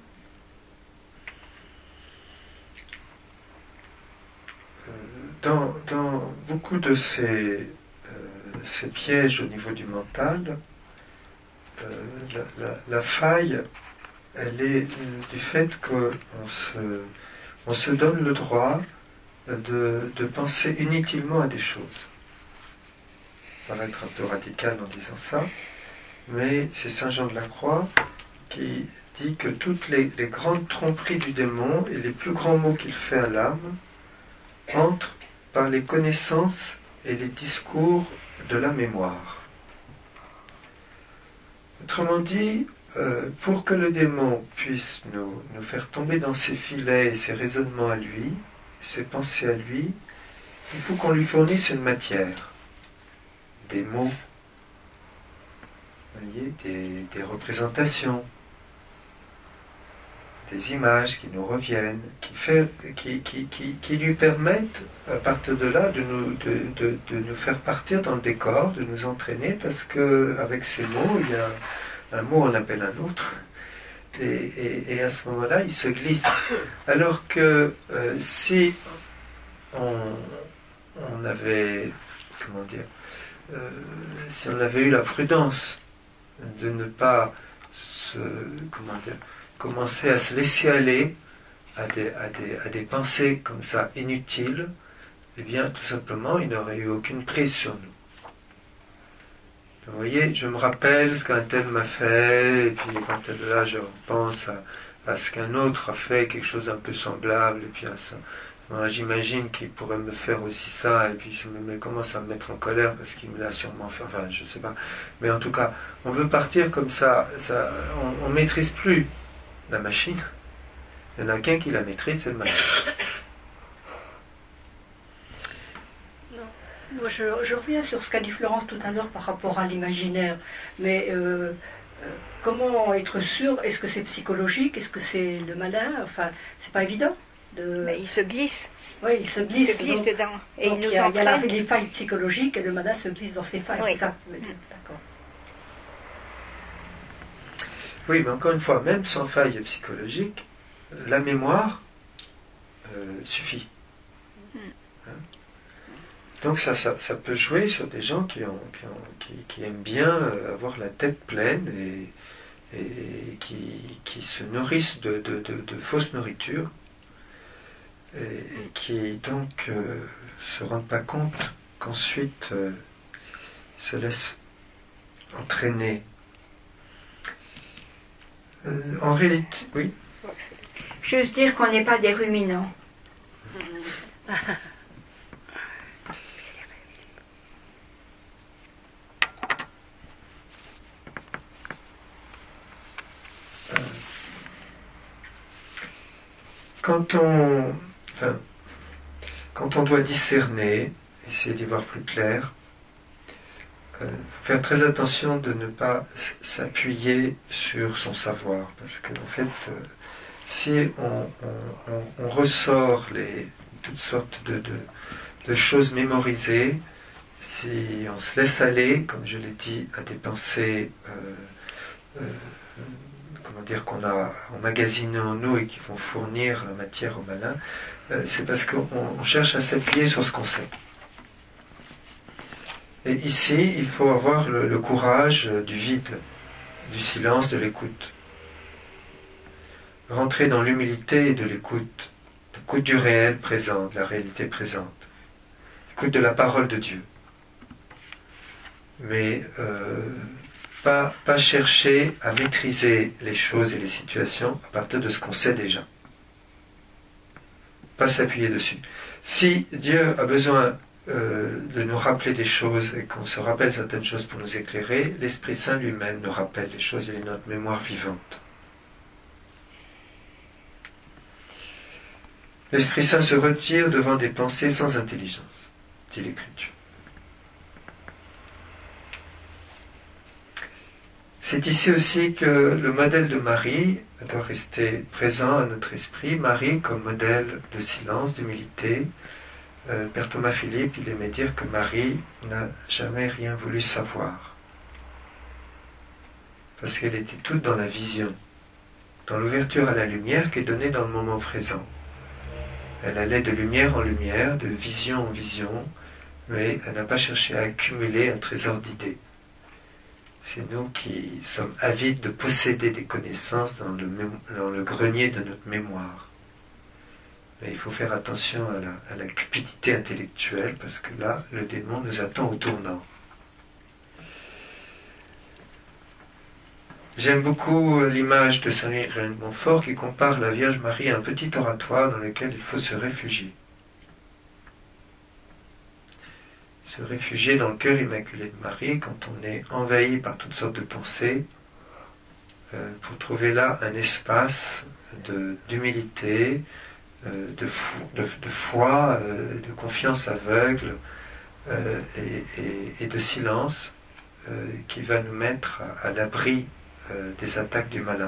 Dans, dans beaucoup de ces, euh, ces pièges au niveau du mental, euh, la, la, la faille, elle est du fait qu'on se, on se donne le droit de, de penser inutilement à des choses. Ça va être un peu radical en disant ça, mais c'est Saint Jean de la Croix qui dit que toutes les, les grandes tromperies du démon et les plus grands maux qu'il fait à l'âme entrent par les connaissances et les discours de la mémoire. Autrement dit, euh, pour que le démon puisse nous, nous faire tomber dans ses filets et ses raisonnements à lui, ses pensées à lui, il faut qu'on lui fournisse une matière, des mots, vous voyez, des, des représentations, des images qui nous reviennent, qui, fait, qui, qui, qui, qui lui permettent, à partir de là, de nous, de, de, de nous faire partir dans le décor, de nous entraîner, parce qu'avec ces mots, il y a un mot, on appelle un autre, et, et, et à ce moment-là, il se glisse. Alors que euh, si on, on avait, comment dire, euh, si on avait eu la prudence de ne pas se, comment dire, commencer à se laisser aller à des, à des, à des pensées comme ça inutiles, eh bien tout simplement il n'aurait eu aucune prise sur nous. Vous voyez, je me rappelle ce qu'un tel m'a fait, et puis quand là je pense à, à ce qu'un autre a fait, quelque chose d'un peu semblable, et puis à ça. Alors, j'imagine qu'il pourrait me faire aussi ça, et puis je me commence à me mettre en colère parce qu'il me l'a sûrement fait, enfin je sais pas. Mais en tout cas, on veut partir comme ça, ça on ne maîtrise plus la machine. Il n'y en a qu'un qui la maîtrise, c'est le machine. Non. Moi, je, je reviens sur ce qu'a dit Florence tout à l'heure par rapport à l'imaginaire. Mais euh, euh, comment être sûr? Est-ce que c'est psychologique? Est-ce que c'est le malin? Enfin, c'est pas évident. De... Mais il se glisse. Oui, il se glisse, il se glisse donc, dedans. Et donc il nous il y a, il y a la, entraîne. les failles psychologiques et le malin se glisse dans ses failles. Oui. C'est ça. Oui, d'accord. Oui, mais encore une fois, même sans faille psychologique, la mémoire euh, suffit. Hein? Donc ça, ça, ça peut jouer sur des gens qui, ont, qui, ont, qui, qui aiment bien avoir la tête pleine et, et qui, qui se nourrissent de, de, de, de fausses nourritures et, et qui donc euh, se rendent pas compte qu'ensuite euh, se laissent entraîner. Euh, en réalité, oui. Juste dire qu'on n'est pas des ruminants. Quand on, enfin, quand on doit discerner, essayer d'y voir plus clair, euh, faire très attention de ne pas s'appuyer sur son savoir, parce que en fait, euh, si on, on, on, on ressort les, toutes sortes de, de, de choses mémorisées, si on se laisse aller, comme je l'ai dit, à des pensées euh, euh, comment dire, qu'on a emmagasinées en nous et qui vont fournir la matière au malin, euh, c'est parce qu'on on cherche à s'appuyer sur ce qu'on sait. Et ici, il faut avoir le, le courage du vide, du silence, de l'écoute. Rentrer dans l'humilité et de l'écoute, l'écoute du réel présent, de la réalité présente, l'écoute de la parole de Dieu. Mais euh, pas, pas chercher à maîtriser les choses et les situations à partir de ce qu'on sait déjà. Pas s'appuyer dessus. Si Dieu a besoin euh, de nous rappeler des choses et qu'on se rappelle certaines choses pour nous éclairer, l'Esprit Saint lui-même nous rappelle les choses, il est notre mémoire vivante. L'Esprit Saint se retire devant des pensées sans intelligence, dit l'Écriture. C'est ici aussi que le modèle de Marie doit rester présent à notre esprit. Marie comme modèle de silence, d'humilité. Euh, Père Thomas Philippe, il aimait dire que Marie n'a jamais rien voulu savoir. Parce qu'elle était toute dans la vision, dans l'ouverture à la lumière qui est donnée dans le moment présent. Elle allait de lumière en lumière, de vision en vision, mais elle n'a pas cherché à accumuler un trésor d'idées. C'est nous qui sommes avides de posséder des connaissances dans le, dans le grenier de notre mémoire. Mais il faut faire attention à la, à la cupidité intellectuelle, parce que là, le démon nous attend au tournant. J'aime beaucoup l'image de Saint Louis de Montfort qui compare la Vierge Marie à un petit oratoire dans lequel il faut se réfugier. Se réfugier dans le cœur immaculé de Marie quand on est envahi par toutes sortes de pensées, euh, pour trouver là un espace de, d'humilité, euh, de, fou, de, de foi, euh, de confiance aveugle euh, et, et, et de silence euh, qui va nous mettre à, à l'abri euh, des attaques du malin.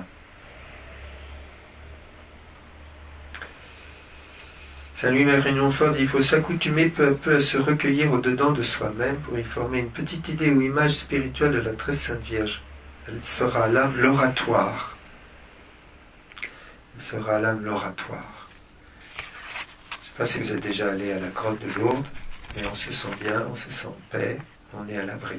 Saint Louis-Marie de Montfort dit: il faut s'accoutumer peu à peu à se recueillir au-dedans de soi-même pour y former une petite idée ou image spirituelle de la très Sainte Vierge. Elle sera l'âme l'oratoire. Elle sera l'âme l'oratoire. Je ne sais pas si vous êtes déjà allé à la grotte de Lourdes, mais on se sent bien, on se sent en paix, on est à l'abri.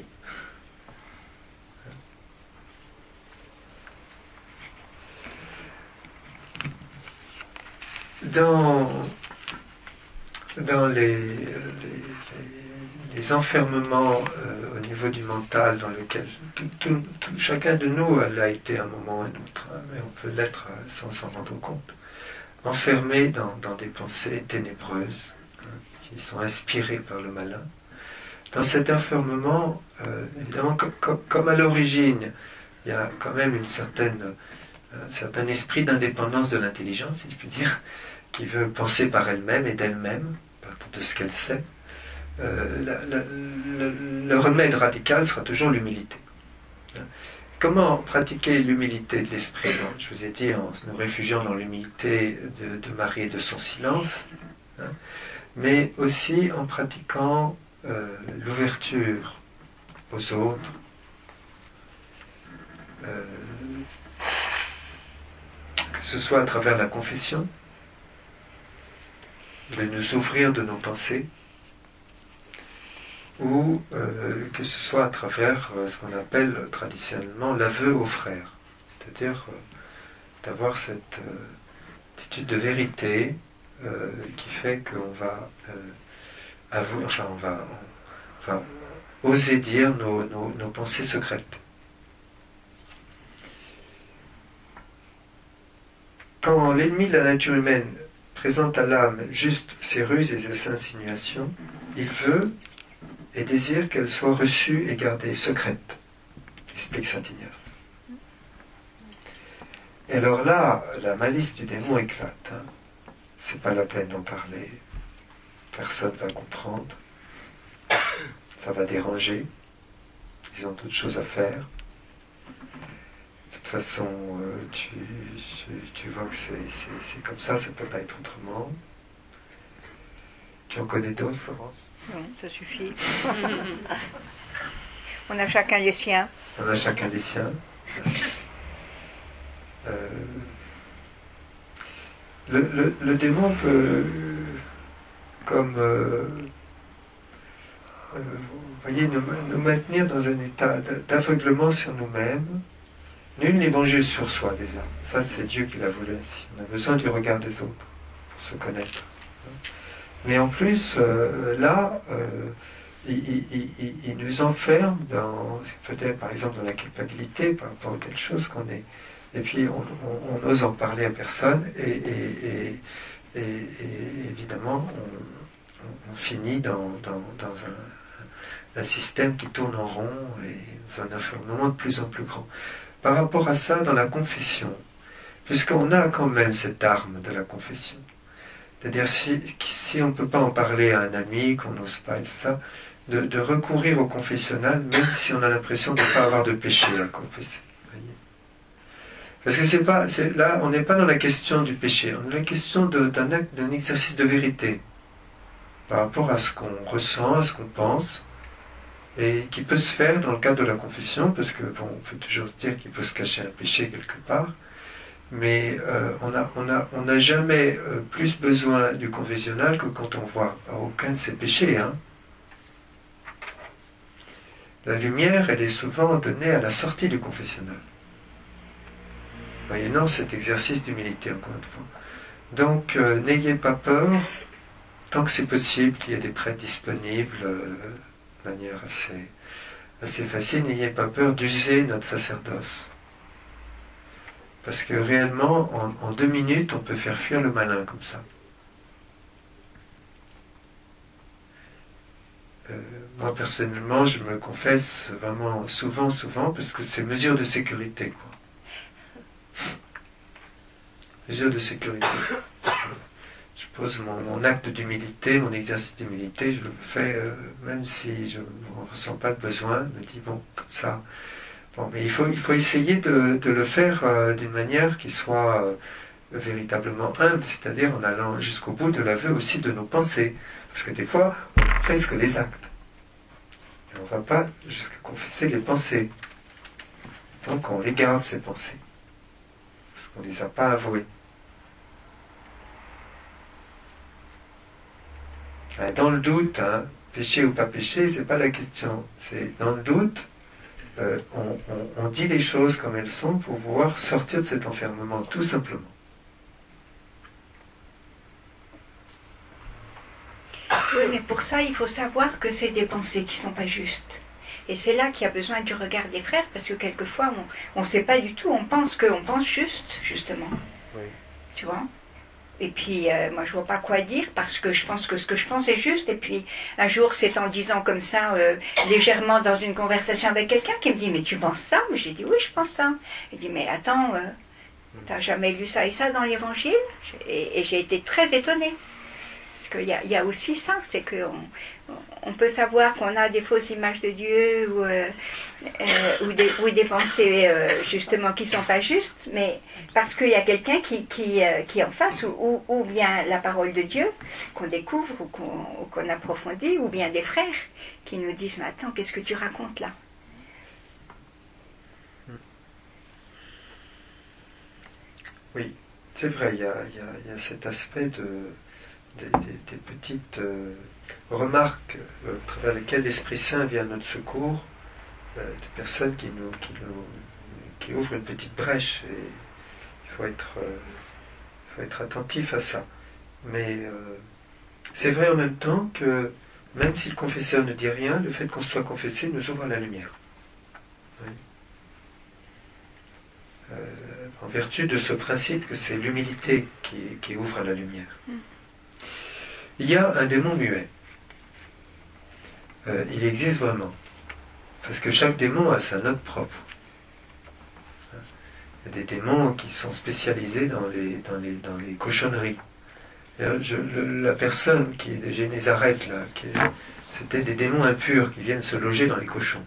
Dans dans les, les, les, les enfermements euh, au niveau du mental dans lequel tout, tout, tout, chacun de nous l'a été à un moment ou à un autre, hein, mais on peut l'être sans s'en rendre compte, enfermé dans, dans des pensées ténébreuses hein, qui sont inspirées par le malin. Dans cet enfermement, euh, évidemment, com, com, comme à l'origine, il y a quand même une certaine, un certain esprit d'indépendance de l'intelligence, si je puis dire, qui veut penser par elle-même et d'elle-même, de ce qu'elle sait, euh, la, la, le, le remède radical sera toujours l'humilité. Comment pratiquer l'humilité de l'esprit? Je vous ai dit, en nous réfugiant dans l'humilité de, de Marie et de son silence, hein, mais aussi en pratiquant euh, l'ouverture aux autres, euh, que ce soit à travers la confession, de nous ouvrir de nos pensées, ou euh, que ce soit à travers euh, ce qu'on appelle traditionnellement l'aveu aux frères, c'est-à-dire euh, d'avoir cette euh, attitude de vérité euh, qui fait qu'on va euh, avouer, enfin on va, on va oser dire nos, nos, nos pensées secrètes. Quand l'ennemi de la nature humaine présente à l'âme juste ses ruses et ses insinuations, il veut et désire qu'elles soient reçues et gardées secrètes, explique saint Ignace. Et alors là, la malice du démon éclate. Hein. C'est pas la peine d'en parler. Personne ne va comprendre. Ça va déranger. Ils ont d'autres choses à faire. De toute façon, euh, tu, tu, tu vois que c'est, c'est, c'est comme ça, ça ne peut pas être autrement. Tu en connais d'autres, Florence? Non, ça suffit. On a chacun les siens. On a chacun les siens. Euh, le, le, le démon peut, comme, euh, euh, vous voyez, nous, nous maintenir dans un état d'aveuglement sur nous-mêmes. Nul n'évangile sur soi déjà. Ça, c'est Dieu qui l'a voulu ainsi. On a besoin du regard des autres pour se connaître. Mais en plus, euh, là, euh, il, il, il, il nous enferme dans, peut-être par exemple dans la culpabilité par rapport à quelque chose qu'on est. Et puis, on, on, on n'ose en parler à personne. Et, et, et, et, et évidemment, on, on finit dans, dans, dans un, un système qui tourne en rond et dans un enfermement de plus en plus grand. Par rapport à ça, dans la confession, puisqu'on a quand même cette arme de la confession, c'est-à-dire si, si on ne peut pas en parler à un ami, qu'on n'ose pas et tout ça, de, de recourir au confessionnal, même si on a l'impression de ne pas avoir de péché à confesser. Parce que c'est pas, c'est, là, on n'est pas dans la question du péché, on est dans la question de, d'un acte, d'un exercice de vérité par rapport à ce qu'on ressent, à ce qu'on pense, et qui peut se faire dans le cadre de la confession, parce que bon, on peut toujours se dire qu'il faut se cacher un péché quelque part, mais euh, on n'a on a, on a jamais euh, plus besoin du confessionnal que quand on voit aucun de ses péchés. Hein. La lumière, elle est souvent donnée à la sortie du confessionnal, moyennant cet exercice d'humilité, encore une fois. Donc, euh, n'ayez pas peur, tant que c'est possible, qu'il y ait des prêtres disponibles, euh, de manière assez, assez facile, n'ayez pas peur d'user notre sacerdoce. Parce que réellement, en, en deux minutes, on peut faire fuir le malin comme ça. Euh, moi, personnellement, je me confesse vraiment souvent, souvent, parce que c'est mesure de sécurité, quoi. Mesure de sécurité. Je pose mon, mon acte d'humilité, mon exercice d'humilité, je le fais euh, même si je ne ressens pas le besoin, je me dis bon, comme ça. Bon, mais il faut, il faut essayer de, de le faire euh, d'une manière qui soit euh, véritablement humble, c'est-à-dire en allant jusqu'au bout de l'aveu aussi de nos pensées. Parce que des fois, on ne fait que les actes. Et on ne va pas jusqu'à confesser les pensées. Donc on les garde, ces pensées. Parce qu'on ne les a pas avouées. Dans le doute, hein, péché ou pas péché, c'est pas la question. C'est dans le doute, euh, on, on, on dit les choses comme elles sont pour pouvoir sortir de cet enfermement, tout simplement. Oui, mais pour ça, il faut savoir que c'est des pensées qui ne sont pas justes. Et c'est là qu'il y a besoin du regard des frères, parce que quelquefois, on ne sait pas du tout, on pense qu'on pense juste, justement. Oui. Tu vois ? Et puis, euh, moi, je vois pas quoi dire, parce que je pense que ce que je pense est juste. Et puis, un jour, c'est en disant comme ça, euh, légèrement dans une conversation avec quelqu'un, qui me dit, mais tu penses ça ? J'ai dit, oui, je pense ça. Il dit, mais attends, euh, t'as jamais lu ça et ça dans l'Évangile ? Et, et j'ai été très étonnée. Parce qu'il y a, il y a aussi ça, c'est qu'on on peut savoir qu'on a des fausses images de Dieu ou, euh, euh, ou, des, ou des pensées euh, justement qui ne sont pas justes, mais parce qu'il y a quelqu'un qui, qui, euh, qui est en face, ou, ou, ou bien la parole de Dieu qu'on découvre ou qu'on, ou qu'on approfondit, ou bien des frères qui nous disent, mais attends, qu'est-ce que tu racontes là ? Oui, c'est vrai, il y a, il y a, il y a cet aspect de... Des, des, des petites euh, remarques euh, à travers lesquelles l'Esprit Saint vient à notre secours, euh, de personnes qui nous, qui nous qui ouvrent une petite brèche, et il faut être, euh, il faut être attentif à ça. Mais euh, c'est vrai en même temps que même si le confesseur ne dit rien, le fait qu'on soit confessé nous ouvre à la lumière. Oui. Euh, en vertu de ce principe que c'est l'humilité qui, qui ouvre à la lumière. Mm. Il y a un démon muet. Euh, il existe vraiment. Parce que chaque démon a sa note propre. Il y a des démons qui sont spécialisés dans les, dans les, dans les cochonneries. Je, le, la personne qui est de Génézareth, là, qui est, c'était des démons impurs qui viennent se loger dans les cochons.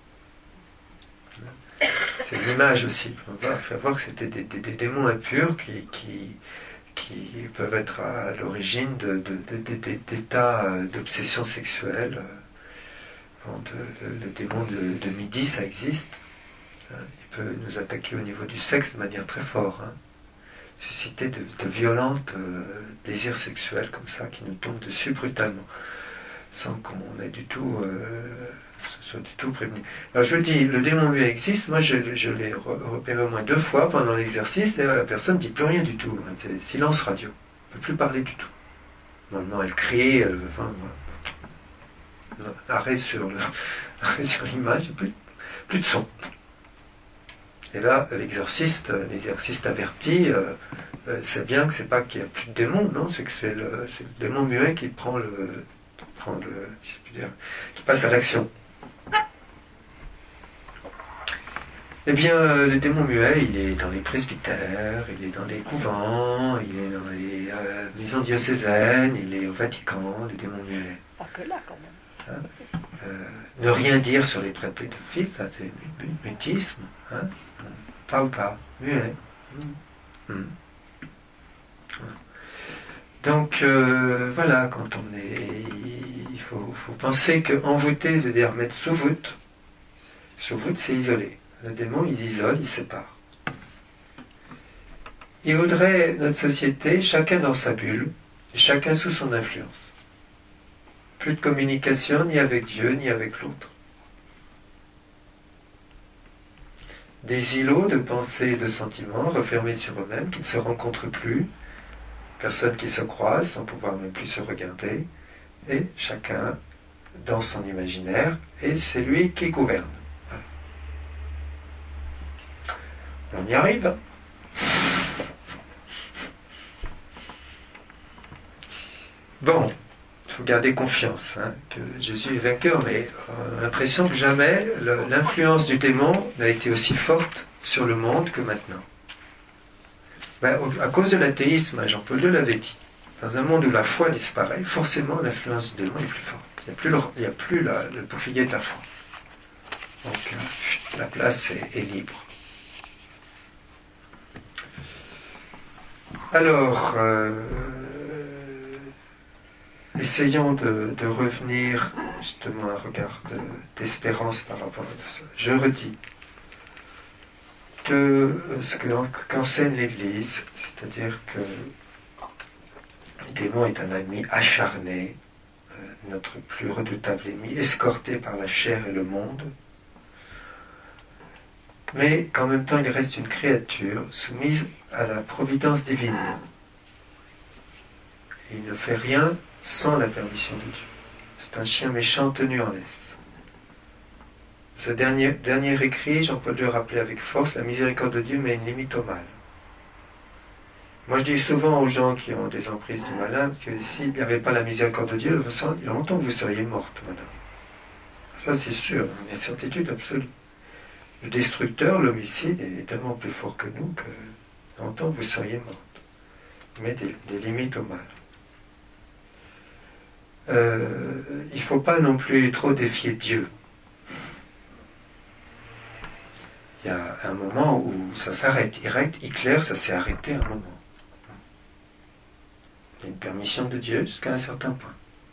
C'est une image aussi. On va faire voir que c'était des, des, des démons impurs qui... qui qui peuvent être à l'origine de, de, de, de, d'états d'obsession sexuelle. Bon, de, de, le démon de, de midi, ça existe. Il peut nous attaquer au niveau du sexe de manière très forte. Hein. Susciter de, de violentes euh, désirs sexuels comme ça, qui nous tombent dessus brutalement, sans qu'on ait du tout... Euh, soit du tout prévenu. Alors je dis, le démon lui existe, moi je, je l'ai repéré au moins deux fois pendant l'exercice, et la personne ne dit plus rien du tout, c'est silence radio, elle ne peut plus parler du tout. Normalement elle crie, elle, enfin, voilà. arrêt sur, le, arrêt sur l'image, plus, plus de son. Et là, l'exorciste, l'exorciste averti, euh, euh, sait bien que c'est pas qu'il n'y a plus de démon, non, c'est que c'est le, c'est le démon muet qui prend le, prend le, si je puis dire, qui passe à l'action. Eh bien, le démon muet, il est dans les presbytères, il est dans les couvents, il est dans les euh, maisons diocésaines, il est au Vatican, le démon muet. Pas que là, quand même. Hein euh, ne rien dire sur les traités de pédophiles, ça c'est mutisme. Hein on parle pas, muet. Mmh. Mmh. Donc euh, voilà, quand on est, il faut, faut penser que envoûter veut dire mettre sous voûte. Sous voûte, c'est isoler. Le démon, il isole, il sépare. Il voudrait notre société, chacun dans sa bulle, et chacun sous son influence. Plus de communication ni avec Dieu, ni avec l'autre. Des îlots de pensée et de sentiments refermés sur eux-mêmes, qui ne se rencontrent plus, personne qui se croise sans pouvoir même plus se regarder, et chacun dans son imaginaire, et c'est lui qui gouverne. On y arrive. Bon, il faut garder confiance, hein, que Jésus est vainqueur, mais on a l'impression que jamais le, l'influence du démon n'a été aussi forte sur le monde que maintenant. Ben, à cause de l'athéisme, Jean-Paul deux l'avait dit, dans un monde où la foi disparaît, forcément l'influence du démon est plus forte. Il n'y a plus le, il n'y a plus la, le bouclier de la foi. Donc la place est, est libre. Alors, euh, essayons de, de revenir justement à un regard de, d'espérance par rapport à tout ça. Je redis que ce que, qu'enseigne l'Église, c'est-à-dire que le démon est un ennemi acharné, euh, notre plus redoutable ennemi, escorté par la chair et le monde, mais qu'en même temps il reste une créature soumise à la providence divine. Il ne fait rien sans la permission de Dieu. C'est un chien méchant tenu en laisse. Ce dernier, dernier écrit, Jean-Paul deux rappelait avec force, la miséricorde de Dieu met une limite au mal. Moi je dis souvent aux gens qui ont des emprises du malin que s'il n'y avait pas la miséricorde de Dieu, il y a longtemps que vous seriez morte, madame. Ça c'est sûr, on a une certitude absolue. Le destructeur, l'homicide, est tellement plus fort que nous que longtemps vous seriez morte. Mais des, des limites au mal. Euh, il ne faut pas non plus trop défier Dieu. Il y a un moment où ça s'arrête. Hitler, ça s'est arrêté un moment. Il y a une permission de Dieu jusqu'à un certain point.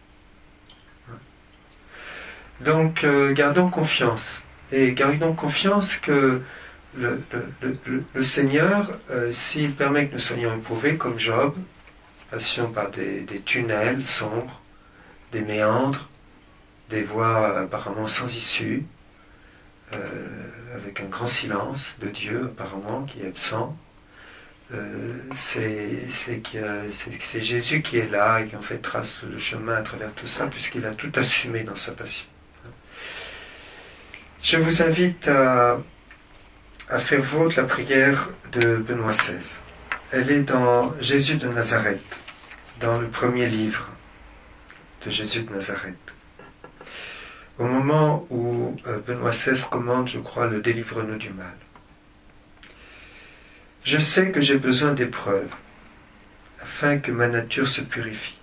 Donc, euh, gardons confiance. Et gardons confiance que le, le, le, le Seigneur, euh, s'il permet que nous soyons éprouvés, comme Job, passions par des, des tunnels sombres, des méandres, des voies apparemment sans issue, euh, avec un grand silence de Dieu apparemment qui est absent, euh, c'est, c'est, qu'il y a, c'est, c'est Jésus qui est là et qui en fait trace le chemin à travers tout ça, puisqu'il a tout assumé dans sa passion. Je vous invite à, à faire vôtre la prière de Benoît seize. Elle est dans Jésus de Nazareth, dans le premier livre de Jésus de Nazareth. Au moment où Benoît seize commande, je crois, le délivre-nous du mal. Je sais que j'ai besoin d'épreuves, afin que ma nature se purifie.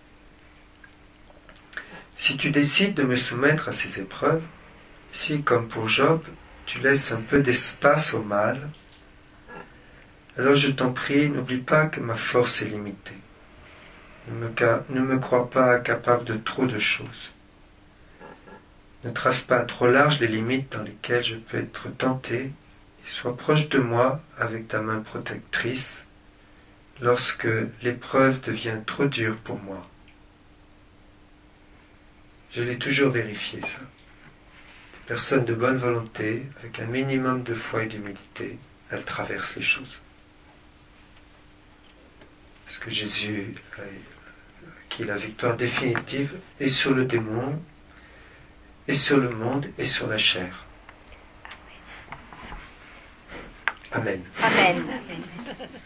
Si tu décides de me soumettre à ces épreuves, si, comme pour Job, tu laisses un peu d'espace au mal, alors je t'en prie, n'oublie pas que ma force est limitée. Ne me, ne me crois pas capable de trop de choses. Ne trace pas trop large les limites dans lesquelles je peux être tenté, et sois proche de moi avec ta main protectrice lorsque l'épreuve devient trop dure pour moi. Je l'ai toujours vérifié, ça. Personne de bonne volonté, avec un minimum de foi et d'humilité, elle traverse les choses. Parce que Jésus a acquis la victoire définitive et sur le démon, et sur le monde, et sur la chair. Amen. Amen. Amen.